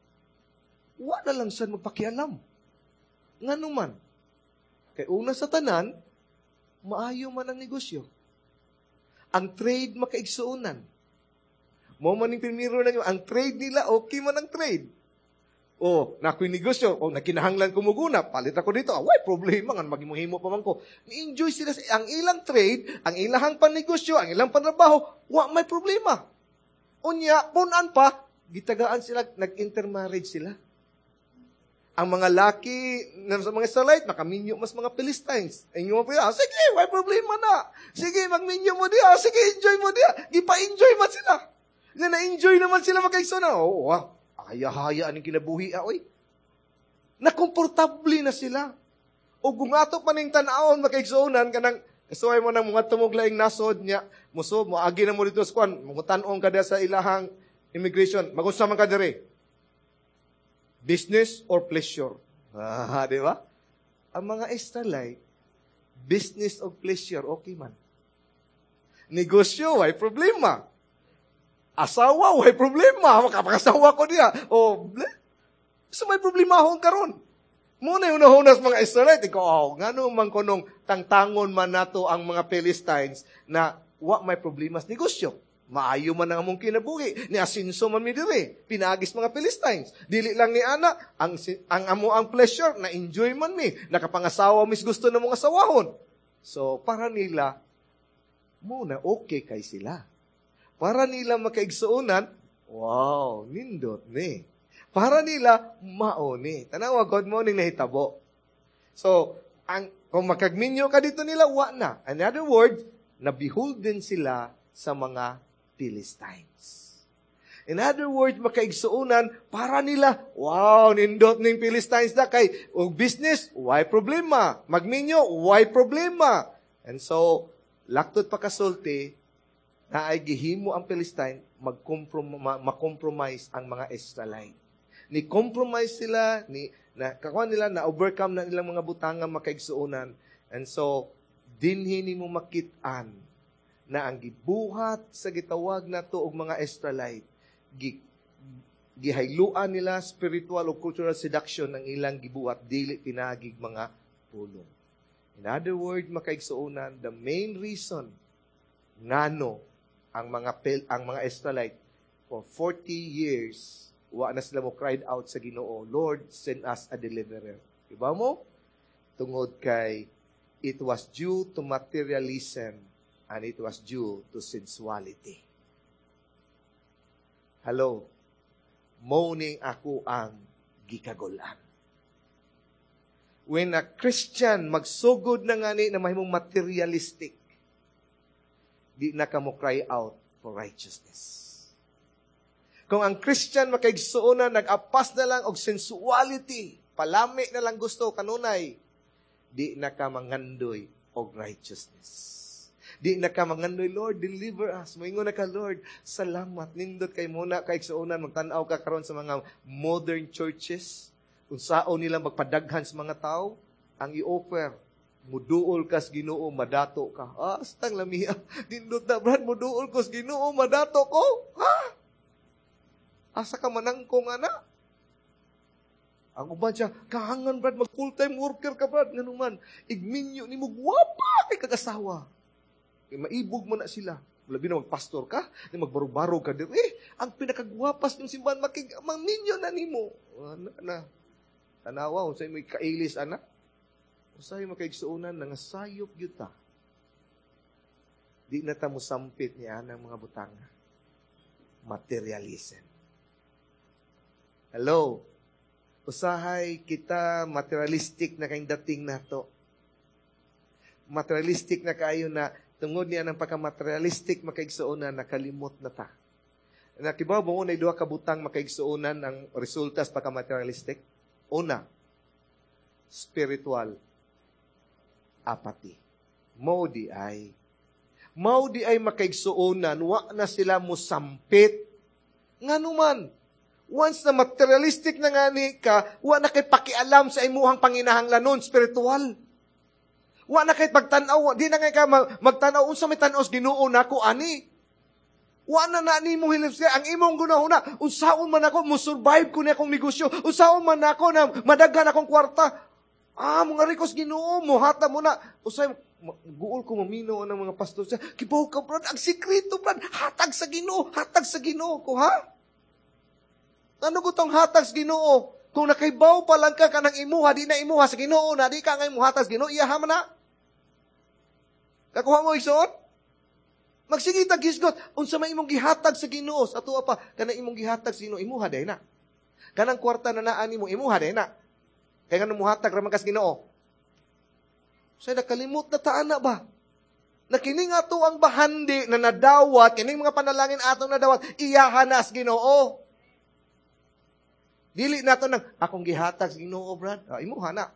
S1: wala lang siya magpakialam. Nga naman, kay una sa tanan, maayo man ang negosyo. Ang trade makaigsuonan. Mo man yung piniro na ang trade nila, okay man ang trade. Nako'y negosyo, nakinahanglan ko muguna, palit ako dito, why problema, nga maghimuhimo pa man ko. Ni-enjoy sila ang ilang trade, ang ilang panegosyo, ang ilang panrabaho, may problema. Unya, punan pa, gitagaan sila, nag-intermarriage sila. Ang mga laki sa mga Israelite, makaminyo mas mga Philistines. Inyo mo pa, sige, may problema na. Sige, magminyo mo diya. Sige, enjoy mo diya. Gipa-enjoy man sila. Na-enjoy naman sila magkaigsuonan. Haya-haya ang kinabuhi, oy. Nakomportable na sila. O gumatok man ng tanawon magkaigsuonan, kanang kasuway mo ng mga tumuglaing nasod niya, muso, moagi na mo dito sa kwan, mutanong ka sa ilahang immigration. Magunsa man ka dire. Business or pleasure? Di ba? Ang mga Israelite, business or pleasure, okay man. Negosyo, ay problema. Asawa, ay problema. Makapakasawa ko niya. So may problema akong karon. Muna yung nahunas mga Israelite, nga naman ko nung tangtangon man nato ang mga Philistines na may problema sa negosyo. Maayo man ang among kinabuhi. Ni asinso man mi dire. Pinagis mga Philistines. Dili lang ni ana ang amo ang pleasure na enjoy man mi. Nakapangasawa mis gusto na mga asawahon. So para nila muna okay kay sila. Para nila makaigsuonan, wow, nindot ni. Para nila mao ni. Tanawa, good morning na hitabo. So, kung makagminyo ka dito nila, wa na. In other words, nabeholden sila sa mga Philistines. In other words, makaigsuunan, para nila, wow, nindot ning Philistines na kay, o business, why problema? Magminyo, why problema? And so, laktot pa kasulti, na ay gihimo ang Philistine, makompromise ang mga Israelite. Ni-compromise sila, kakuha nila, na-overcome na nilang mga butangan makaigsuunan. And so, dinhi mo makitaan na ang gibuhat sa gitawag na to og mga Israelite, gihayluan nila spiritual o cultural seduction ng ilang gibuhat, dili pinagig mga pulong. In other words, makaigsuunan, the main reason ngano ang mga Israelite for 40 years wa na sila mo cried out sa Ginoo, Lord, send us a deliverer. Diba mo? Tungod kay it was due to materialism and it was due to sensuality. Hello, morning ako ang gikagulan. When a Christian magsugod na ngani na mahimong materialistic, di na ka mo cry out for righteousness. Kung ang Christian makaigsuunan, nag-apas na lang og sensuality, palami na lang gusto, kanunay, di na ka mangandoy og righteousness. Di na ka mangandoy, Lord, deliver us. Moingon na ka, Lord, salamat. Nindot kay muna, kaigsuunan, magtanaw ka karon sa mga modern churches, kung saan nila magpadaghan sa mga tao, ang i-offer, muduol kas Ginoo, madato ka. Astang lamia. Nindot na, Brad, muduol kas Ginoo, madato ko. Ha? Asa ka manangkong anak? Ang uban siya, kahangan, Brad, mag-full-time worker ka, Brad. Nga naman, igminyo ni mo, guwapa kay kag-asawa. Maibog mo na sila. Labi na magpastor ka, magbarog-barog ka din. Ang pinakagwapas ng simbahan, maminyo na ni mo. Tanawa, unsay mo ikailis, anak. Unsay mo kaigsuunan, nangasayop yuta. Di na ta mo sampit niya ng mga butanga. Materialism. Hello? Usahay kita materialistic na kayong dating na to. Materialistic na kayo na tungod niya ng pagka-materialistic makaigsuunan, nakalimot na ta. Nakibaw mo na duha ka butang makaigsuunan ang resulta sa pagka-materialistic? Una, spiritual apathy. Maudi ay makaigsuunan, wa na sila musampit. Nganuman, once na materialistic na ngani ka, wa na kay pakialam sa imuhang panginahanglanon, spiritual. Wa na kay pagtanaw, di na kay ka magtanaw, unsa may tanaw Ginoo nako ani. Wa na ni mo hilip siya, ang imong gunahuna, unsaon man ako, mo-survive ko ni akong negosyo, unsaon man ako na madaghan akong kwarta. Mga rikos Ginoo mo, hata mo na. Usay, guol ko mamino ng mga pastor siya, kibaw ka, Brad, ang sikreto, Brad, hatag sa Ginoo ko, ha? Ano ko tong hatag sa Ginoo? Kung nakaibaw pa lang ka kanang imuha, di na imuha sa Ginoo na, di ka nga imuhatag sa Ginoo, iyaha man na. Kakuha mo isuot? Magsige tag gisgot, unsa may imong gihatag sa Ginoo, sa tuwa pa, kanang imong gihatag sa Ginoo, imuha day na. Kanang kwarta na naani mo, imuha day na. Kaya kanang muhatag ra man kas Ginoo. Say nakalimot na taan na ba? Nakining ato ang bahandi na nadawat, kining mga panalangin atong nadawat, iyaha na sa Ginoo. Dili nato nang akong gihatag sa Ginoo, Brad. Imuha na.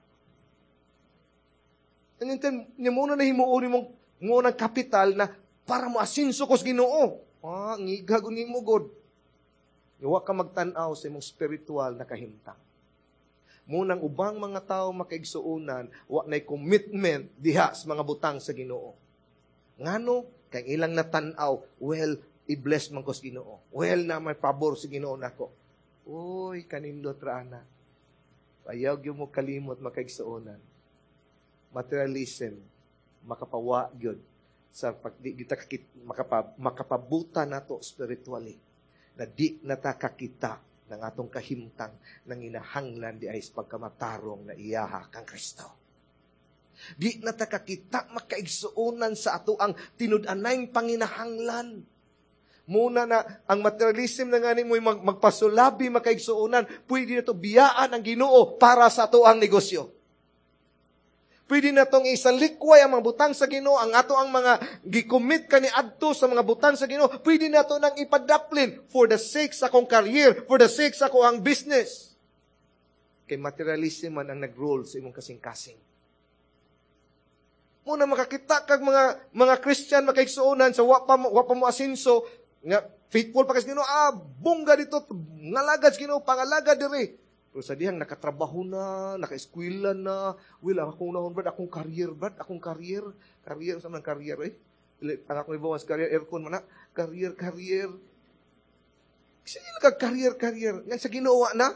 S1: Anytime niya muna na himuon mong ngunang kapital na para mo asinso ko sa Ginoo. Ngigag uning mo, God. Iwa ka magtanaw sa imong spiritual na kahimtang. Munang ubang mga tao makaigsuunan, wa na'y commitment diha sa mga butang sa Ginoo. Ngano? Kay ilang natanaw, well, i-bless man ko sa Ginoo. Well, na may pabor sa Ginoo nako. Uy, kanindot ra ana. Ayaw gyud mo kalimot makaigsuunan. Materialism, makapawa gyud sa pagdi kita makapabuta nato spiritually na di natakakita ng atong kahimtang ng inahanglan di ay sa pagkamatarong na iyaha kang Kristo. Di natakakita makaigsuunan sa ato ang tinud-anay panginahanglan. Muna na ang materialism na ngani mo magpasulabi makaigsuunan, pwede na to biyaan ang Ginoo para sa ato ang negosyo. Pwede na tong isalikway ang mga butang sa Ginoo, ang ato ang mga gicommit kani adto sa mga butang sa Ginoo. Pwede na to nang ipadaplin for the sake sa akong career, for the sake sa akong business. Kay materialism man ang nag-rule sa imong kasing-kasing. Muna makakita kag mga Christian makaigsuonan sa wa pa mo asinso nga faithful pa kasi Ginoo, bongga dito ngalagad sa Ginoo, pangalagad diri. Pero sa dihang nakatrabaho na, naka-eskwela na, akong nahon, brad, akong career, career, saan ang career, ang akong ibawas, career, aircon man na, career. Kasi yun career, nga sa ginawa na,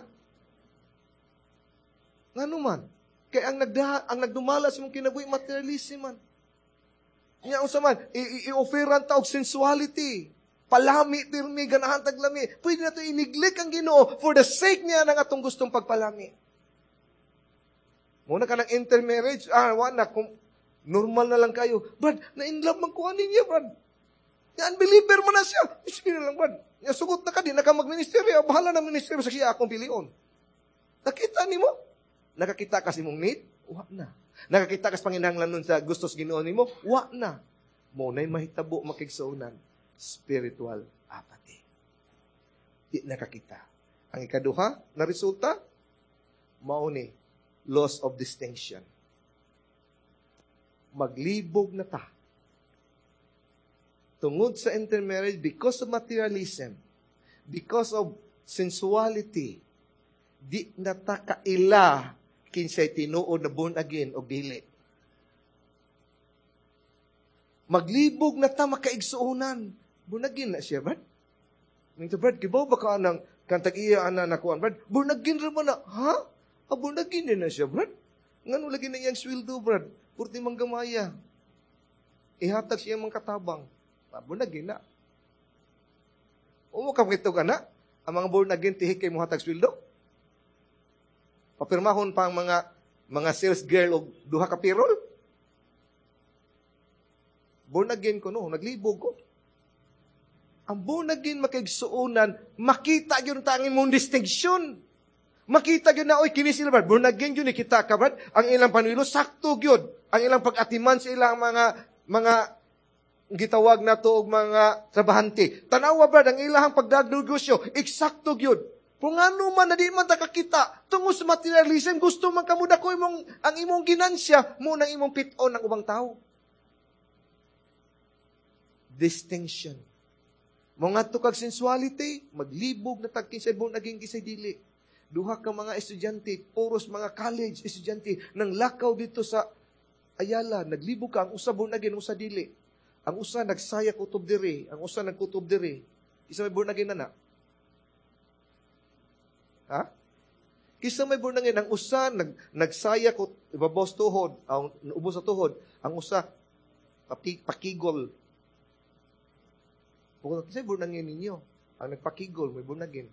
S1: nga naman, kaya ang nagdumalas mong kinabuhi, materialism man. Nga unsa man, i-offeran ta og sensuality, palami, pirmi, ganahan taglami. Pwede na ito iniglik ang Ginoo for the sake niya ng atong gustong pagpalami. Muna ka ng intermarriage, wala, kung normal na lang kayo. Brad, na-inlove man kuha ninyo, brad. Nga unbeliever mo na siya. Sige na lang, brad. Nga sugot na ka din, naka mag-ministeryo. Bahala na ministeryo sa siya akong pilion. Nakita ni mo? Nakakita kasi mong need? Wala na. Nakakita kasi panginahanglan nun sa gustos Ginoo ni mo? Wala na. Muna'y mahitabo makigsuunan. Spiritual apathy. Di nakakita. Ang ikaduha na resulta, mao ni loss of distinction. Maglibog na ta. Tungod sa intermarriage, because of materialism, because of sensuality, di na ta kaila kinsay tinuod na born again o dili. Maglibog na ta makaigsuonan. Bunagin na siya, Brad. Nito, Brad, kibaw ba ka ng kantag-iya na nakuhan, Brad? Bunagin rin mo na, ha? Bunagin din na siya, Brad. Ngano lagi na iyang sweldo, Brad? Purti mang gamaya. Ihatag siya mang katabang. Bunagin na. Umukap ito ka na? Ang mga bunagin, tihik kay mo hatag sweldo? Papirmahon pa ang mga sales girl o duha ka payroll? Bunagin ko, no? Naglibog ko. Ang bunagin makigsuunan, makita yun tanging mong distinction. Makita yun na, oy, kinisil, Brad. Bunagin yun, ikita ka, Brad. Ang ilang panwilo, sakto yun. Ang ilang pag-atiman sa ilang mga gitawag na to og mga trabahante. Tanawa, Brad, ang ilang pagdagnegosyo, eksakto yun. Kung ano man, na di man takakita, tungo sa materialism, gusto man kamuda ko ang imong ginansya, muna imong piton ng ubang tao. Distinction. Mga tukag sensuality, maglibog na tagkinsay buong naging kisay dili. Duha ka mga estudyante, puros mga college estudyante, nang lakaw dito sa Ayala, naglibog ka, ang usa buong naging, usa dili. Ang usa nagsaya kutob diri, ang usa nagkutob diri. Isa may buong naging na. Ha? Kisa may buong naging, ang usa nagsaya ko, ibabaw sa tuhod, ang ubos sa tuhod, ang usa pakigol. Kung kasi bunangin ninyo, ang nagpakigol, may bunagin.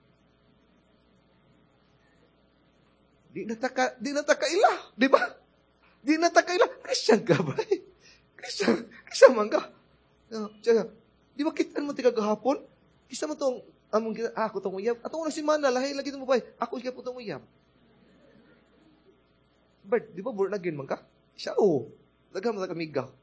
S1: Di na takaila, di ba? Di na takaila. Christian ka ba? Christian man ka. Di ba kitaan mo tika gahapon? Kisa mo itong, ako itong uyab. Atong unang simana, lahi lagi itong babay. Ako siya po itong uyab. Bert, di ba bunagin man ka? Siya, oo. Lagam na kamigaw.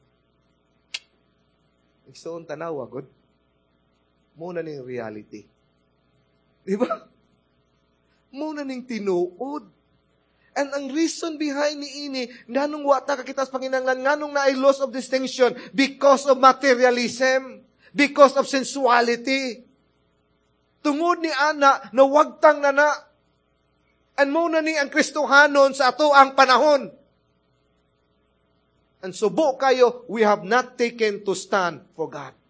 S1: Nagsoon tanawa, God. Muna ning reality. Di ba? Muna ning tinuod. And ang reason behind ni ini, nganong wata kakitas Panginahanglan, nganong na ay loss of distinction, because of materialism, because of sensuality. Tungod ni ana, nawagtang na na. And muna ni ang Kristohanon sa ato ang panahon. And subo kayo, we have not taken to stand for God.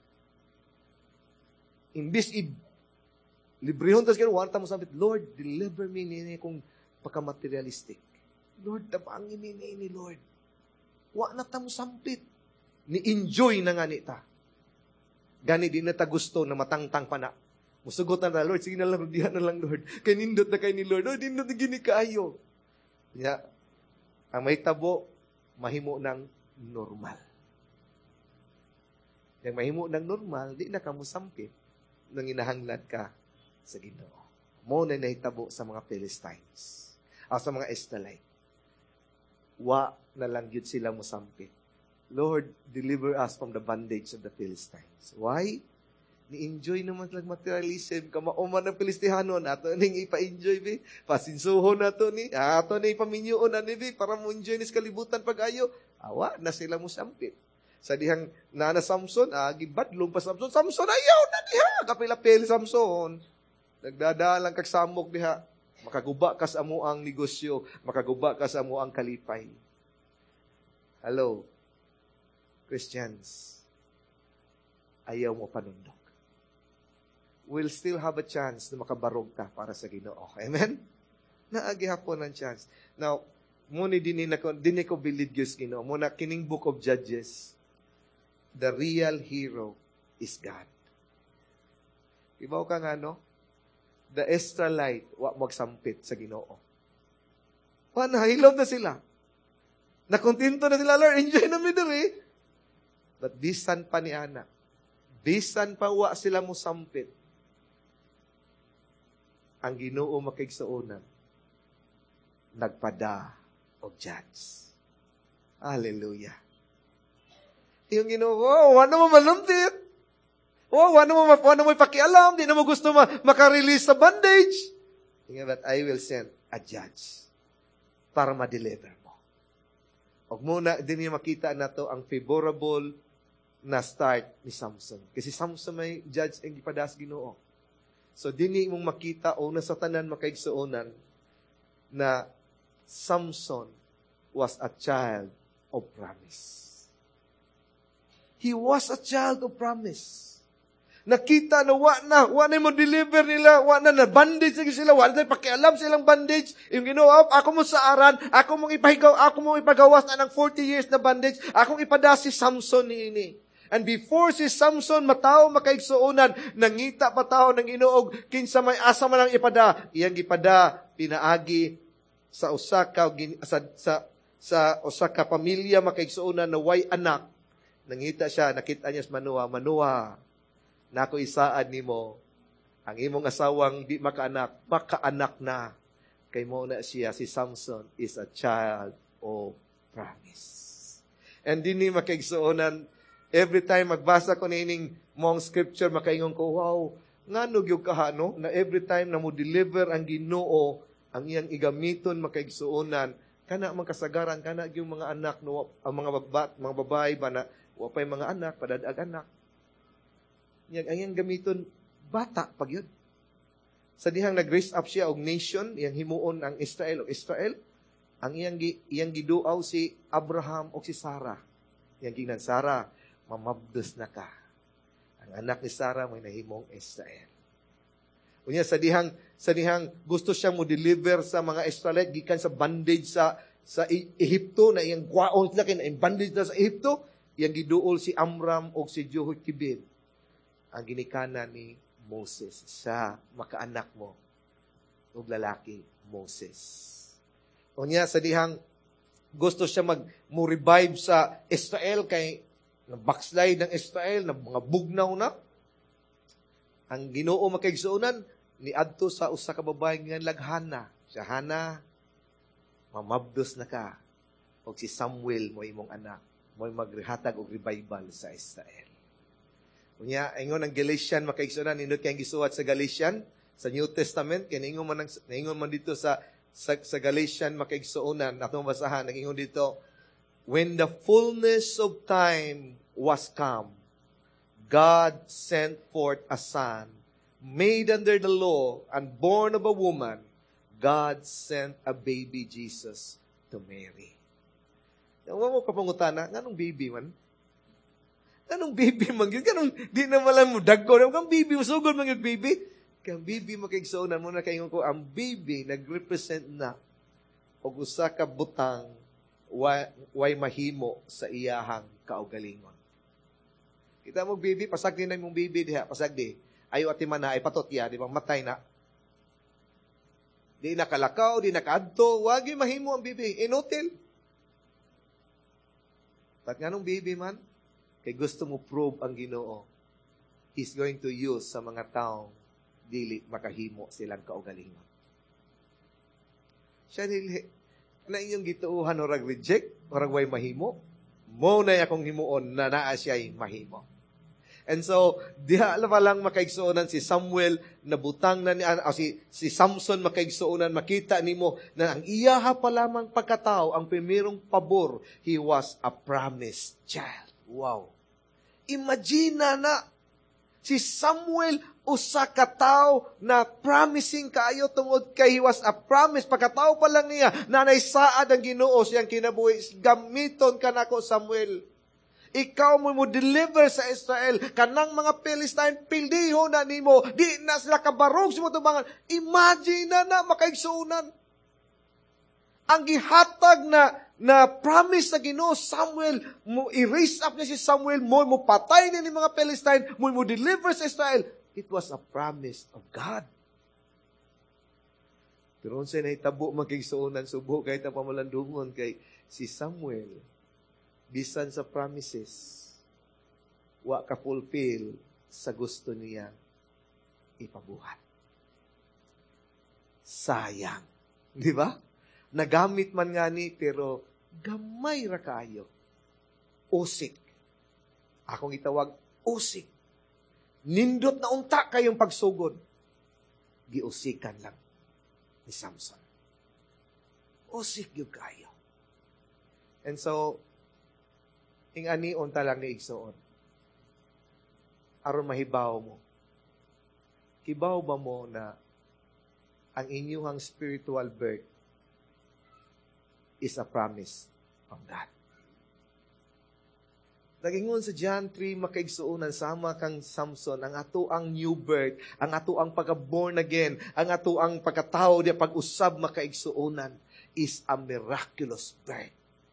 S1: Imbis librehon tas kaya wanta mo sabit, Lord, deliver me nini kung pagka-materialistic. Lord, tabangin ni Lord. Wa na ta mo sampit. Ni-enjoy na nga nita. Gani din na ta gusto na matangtang pa na. Musugot na Lord, sige na lang, dihan na lang, Lord. Kay nindot na kay ni Lord. Oh, nindot na gini kaayo. Yeah. Ang may tabo, mahimo ng normal. Yung mahimo ng normal, di na ka mo sampit nang inahanglan ka sa Ginoo. Mo na nahitabo sa mga Philistines. O sa mga Israelite. na lang yun sila musampit. Lord, deliver us from the bondage of the Philistines. Why? Ni-enjoy naman lang materialism. Kamauman ng Pilistihanon. Ato ning ipa-enjoy, be. Pasinsuhon nato ni. Ato na ipaminyoon na ni, be. Para mo enjoy ni kalibutan pag-ayo. Awa, na sila musampit. Sa dihang nana Samson, gibadlong pa Samson. Samson, ayaw na diha. Kapilapil Samson. Nagdadalang kagsamok diha. Makaguba ka sa amo ang negosyo. Makaguba ka sa amo ang kalipay. Hello, Christians. Ayaw mo panundok. We'll still have a chance na makabarog ka para sa Ginoo. Amen? Naagihapon ang chance. Now, muna din ko bilid Diyos Ginoo. Muna kining Book of Judges, the real hero is God. Ibaw ka nga, no? The Israelite, wa magsampit sa Ginoo. Panahilaw na sila. Nakontinto na sila, Lord, enjoy namin diri. But bisan pa ni Ana, bisan pa wa sila mo sampit, ang Ginoo makigsuonan, nagpada og judge. Hallelujah. Yung Ginoo, wala mo malampit. Wala mo pakialam. Di na mo gusto makarelease sa bondage. But I will send a judge para ma-deliver mo. Og muna, din niya makita na to ang favorable na start ni Samson. Kasi Samson may judge ang gipadas Ginoo. So, dini mong makita o sa tanan makaigsuonan na Samson was a child of promise. He was a child of promise. Nakita na wa na mo deliver nila, wa na bandage sila, wa na pakialam silang bandage. Yung Ginoo, ako mo sa aran, ako mong ipagawas na ng 40 years na bandage, akong ipadas si Samson niini. And before si Samson matao makaigsuonan, nangita pa tao ng Ginoo kinsa may asa man ang ipada, iyang ipada pinaagi sa usa ka pamilya makaigsuonan na way anak. Nangita siya, nakita niya sa Manoah, nako isaan nimo ang imong asawang di makaanak na. Kay mo na siya, si Samson is a child of promise. And dinhi makaigsuonan, every time magbasa ko nining mong scripture, makaingon ko, wow, ngano gyud kaha, no? Na every time na mo deliver ang Ginoo, ang iyang igamiton makaigsuonan, kana man kasagaran, kana gyud mga anak, no? Ang mga babae ba na wapay mga anak, padadag anak. Ang iyang gamiton, bata pag yun. Sa dihang nag-raise up siya og nation, iyang himuon ang Israel o Israel, ang iyang giduaw si Abraham o si Sarah. Iyang ginan, Sarah, mamabdos na ka. Ang anak ni Sarah may nahimong Israel. Unya sa dihang gusto siyang mo deliver sa mga Israelite gikan sa bondage sa Ehipto na iyang kwaon sila kin bondage na sa Ehipto, iyang giduol si Amram o si Jehoiakim. Ang ginikana ni Moses, sa makaanak mo ug lalaki Moses. Unya sa dihang gusto siya mo revive sa Israel kay backslide ng Israel, na mga bugnaw na. Ang Ginoo makaigsuonan, niadto sa usa ka babae nga laghana. Siya, Hana, mamabdos na ka. O si Samuel mo imong anak, mo maghatag og revival sa Israel. Unya, ingon ang Galatian makaigsuonan, nindot kayong gisuwat sa Galatian, sa New Testament, kaya naingon man dito sa Galatian makaigsuonan, atong basahan, nagingon dito, when the fullness of time was come, God sent forth a son, made under the law and born of a woman. God sent a baby Jesus to Mary. Nawa mo kapangutana, nganong baby man? Nganong baby man yun? Nganong di na malang mo dagko? Nganong baby, masugod man yung baby? Kang baby makigsuonan mo na kayo ko, ang baby nag-represent na o usa ka butang way mahimo sa iyahang kaugalingon. Kita mo baby, pasagdi na mong baby diha, pasagdi. Ayo ati man na, ay patot ya, di ba, matay na. Di nakalakaw, di nakaadto, wag yung mahimo ang baby, inutil. But nga nung baby man, kay gusto mo prove ang Ginoo, He's going to use sa mga taong dili makahimo silang kaugalingon. Siya nili, na inyong gituuhan o rag-reject, Murag way mahimo. Mo na akong himuon na naa siya'y mahimo. And so, diha pa lang makaigsuonan si Samuel, nabutang na si Samson makaigsuonan, makita nimo na ang iyaha pa lamang pagkatao, ang primerong pabor, he was a promised child. Wow. Imagine na si Samuel, usa ka tawo na promising kaayo tungod kay he was a promise. Pagkatao pa lang niya, nanay saad ang Ginoo siyang kinabuhi. Gamiton ka nako, Samuel. Ikaw mo deliver sa Israel. Kanang mga Palestine, pildiho na nimo. Di na sila kabarog sa tubangan. Imagine na makaigsuunan. Ang gihatag na promise sa Ginoo, Samuel, i-raise up niya si Samuel, mo patay ni mga Palestine, mo deliver sa Israel. It was a promise of God. Pero sa nahitabo makigsuunan, subo kahit ang pamalandungon kay si Samuel, bisan sa promises, wa ka fulfill sa gusto niya ipabuhat. Sayang. Di ba? Nagamit man nga ni, pero gamay ra kaayo. Usik. Akong itawag, usik. Nindot na unta kayong pagsugod. Giusikan lang ni Samson. Usik yung kayo. And so, ingani unta lang ni igsoon. Aron mahibaw mo. Kibaw ba mo na ang inyong spiritual birth is a promise of God. Nagingon sa John 3, makaigsuunan, sama kang Samson, ang ato ang new birth, ang ato ang pagka-born again, ang ato ang pagkatao, di pag-usab makaigsuunan, is a miraculous birth.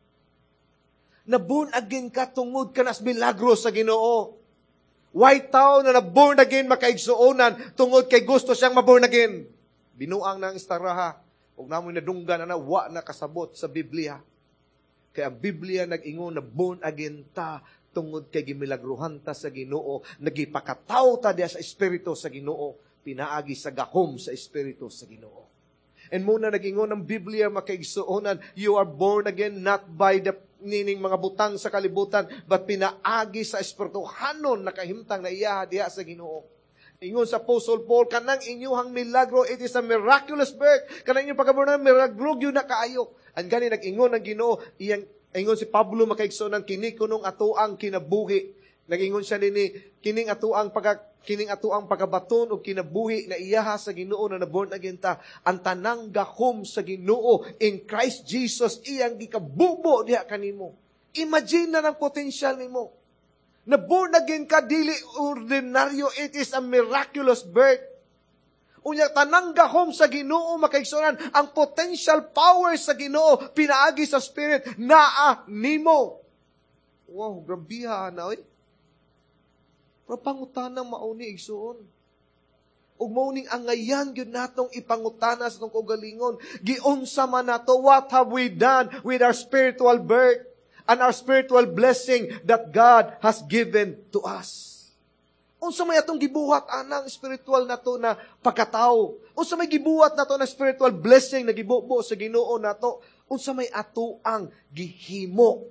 S1: Na born again ka, tungod ka nas milagro sa Ginoo. White tao na born again makaigsuunan, tungod kay gusto siyang ma-born again. Binuang ng istaraha, huwag namoy nadunggan na wa na kasabot sa Biblia. Kaya ang Biblia nag-ingon na born again ta, tungod kay gimilagruhan ta sa Ginoo, nagipakataw ta diya sa Espiritu sa Ginoo, pinaagi sa gahom sa Espiritu sa Ginoo. And muna nag-ingon ng Biblia makaigsuonan, you are born again not by the nining mga butang sa kalibutan, but pinaagi sa Espiritu hanon nakahimtang na iya diya sa Ginoo. Ingon sa Apostle Paul, kanang inyuhang milagro, it is a miraculous birth. Kanang inyong pagkabunan, milagro yun na kaayo. Ang gani nag-ingon ng Ginoo, iyang ingon si Pablo makaigsuonan, kini kunong atoang kinabuhi. Nag-ingon siya nini, kining atoang pagkabaton o kinabuhi na iyaha sa Ginoo na naborn again ta. Ang tanang gahom sa Ginoo in Christ Jesus, iyang gikabubo diha kanimo. Imagine na ng potensyal nimo. Na born again ka, dili ordinaryo, it is a miraculous birth. Unya, tanang gahom sa Ginoo, makaigsunan, ang potential power sa Ginoo, pinaagi sa Spirit, naa nimo. Wow, grabiha na, oy. Pero pangutanang mauni, igsuon. Ug mauning angayan, yun natong ipangutana sa itong kaugalingon. Giunsa man nato, what have we done with our spiritual birth? And our spiritual blessing that God has given to us. Unsa may atong gibuhat anang spiritual nato na pagkatao? Unsa may gibuhat nato na spiritual blessing na gibubo sa Ginoo nato? Unsa may ato ang gihimo?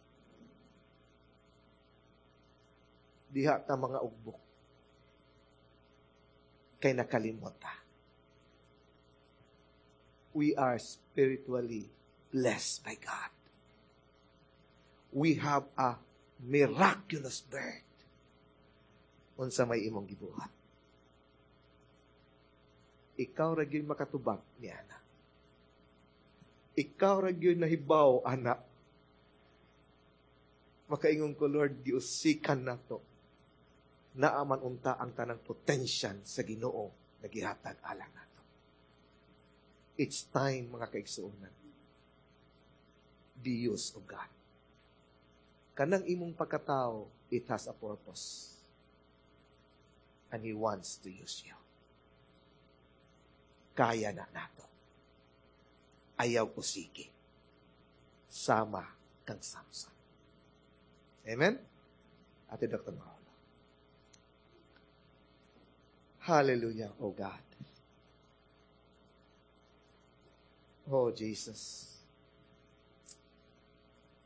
S1: Diha ta mga ugbok. Kay nakalimot ta. We are spiritually blessed by God. We have a miraculous birth. Unsa may imong gibuhat. Ikaw ra gyud makatubag ni ana. Ikaw ra gyud nahibaw ana. Makaingon ko, Lord, giusikan nato na aman unta ang tanang potential sa Ginoo na gihatag alang nato. It's time, mga kaigsuonan. The use of God. Kanang imong pagkatao, it has a purpose. And He wants to use you. Kaya na nato. Ayaw ko sige. Sama kang Samson. Amen? Ate Dr. Maolo. Hallelujah, oh God. Oh Jesus.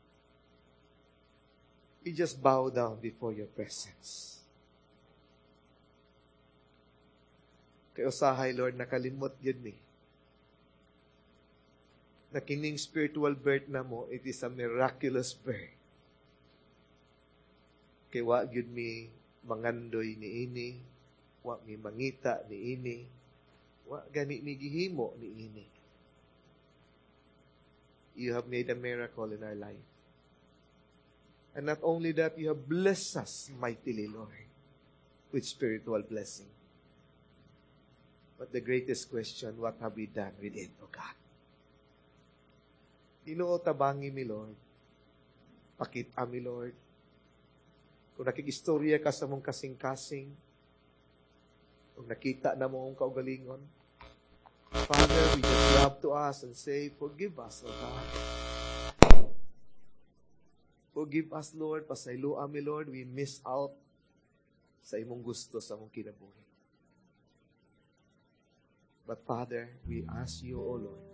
S1: we just bow down before your presence. Kay usahay, Lord, nakalimot yun ni. Na kining spiritual birth na mo, it is a miraculous birth. Kay wa gyud mi mangandoy ni ini, wa mi mangita ni ini, wa gani mi gihimo ni ini. You have made a miracle in our life. And not only that, you have blessed us mightily, Lord, with spiritual blessing. But the greatest question, what have we done with it, O God? Ginoo, tabangi mi, Lord. Pakita mi, Lord. Kung nakikistorya ka sa mong kasing-kasing, kung nakita na mong kaugalingon, Father, we just love to us and say, forgive us, O God. Forgive us, Lord. Pasayloa mi, Lord. We miss out sa imong gusto sa mong kinabuhi. But Father, we ask you, O Lord,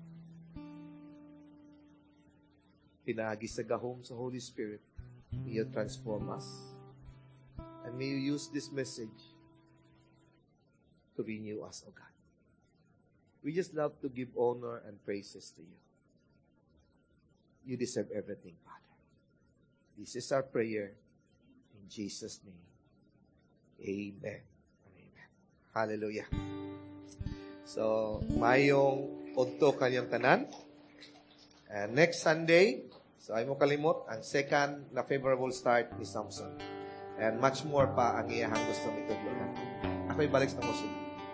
S1: pinagi sa gahom sa Holy Spirit, may you transform us. And may you use this message to renew us, O God. We just love to give honor and praises to you. You deserve everything, Father. This is our prayer. In Jesus' name. Amen. Amen. Hallelujah. So, mayong udto kanyang tanan. And next Sunday, so ay mo kalimot, ang second na favorable start ni Samson. And much more pa ang iyahang gusto nito. Ako'y balik sa musik.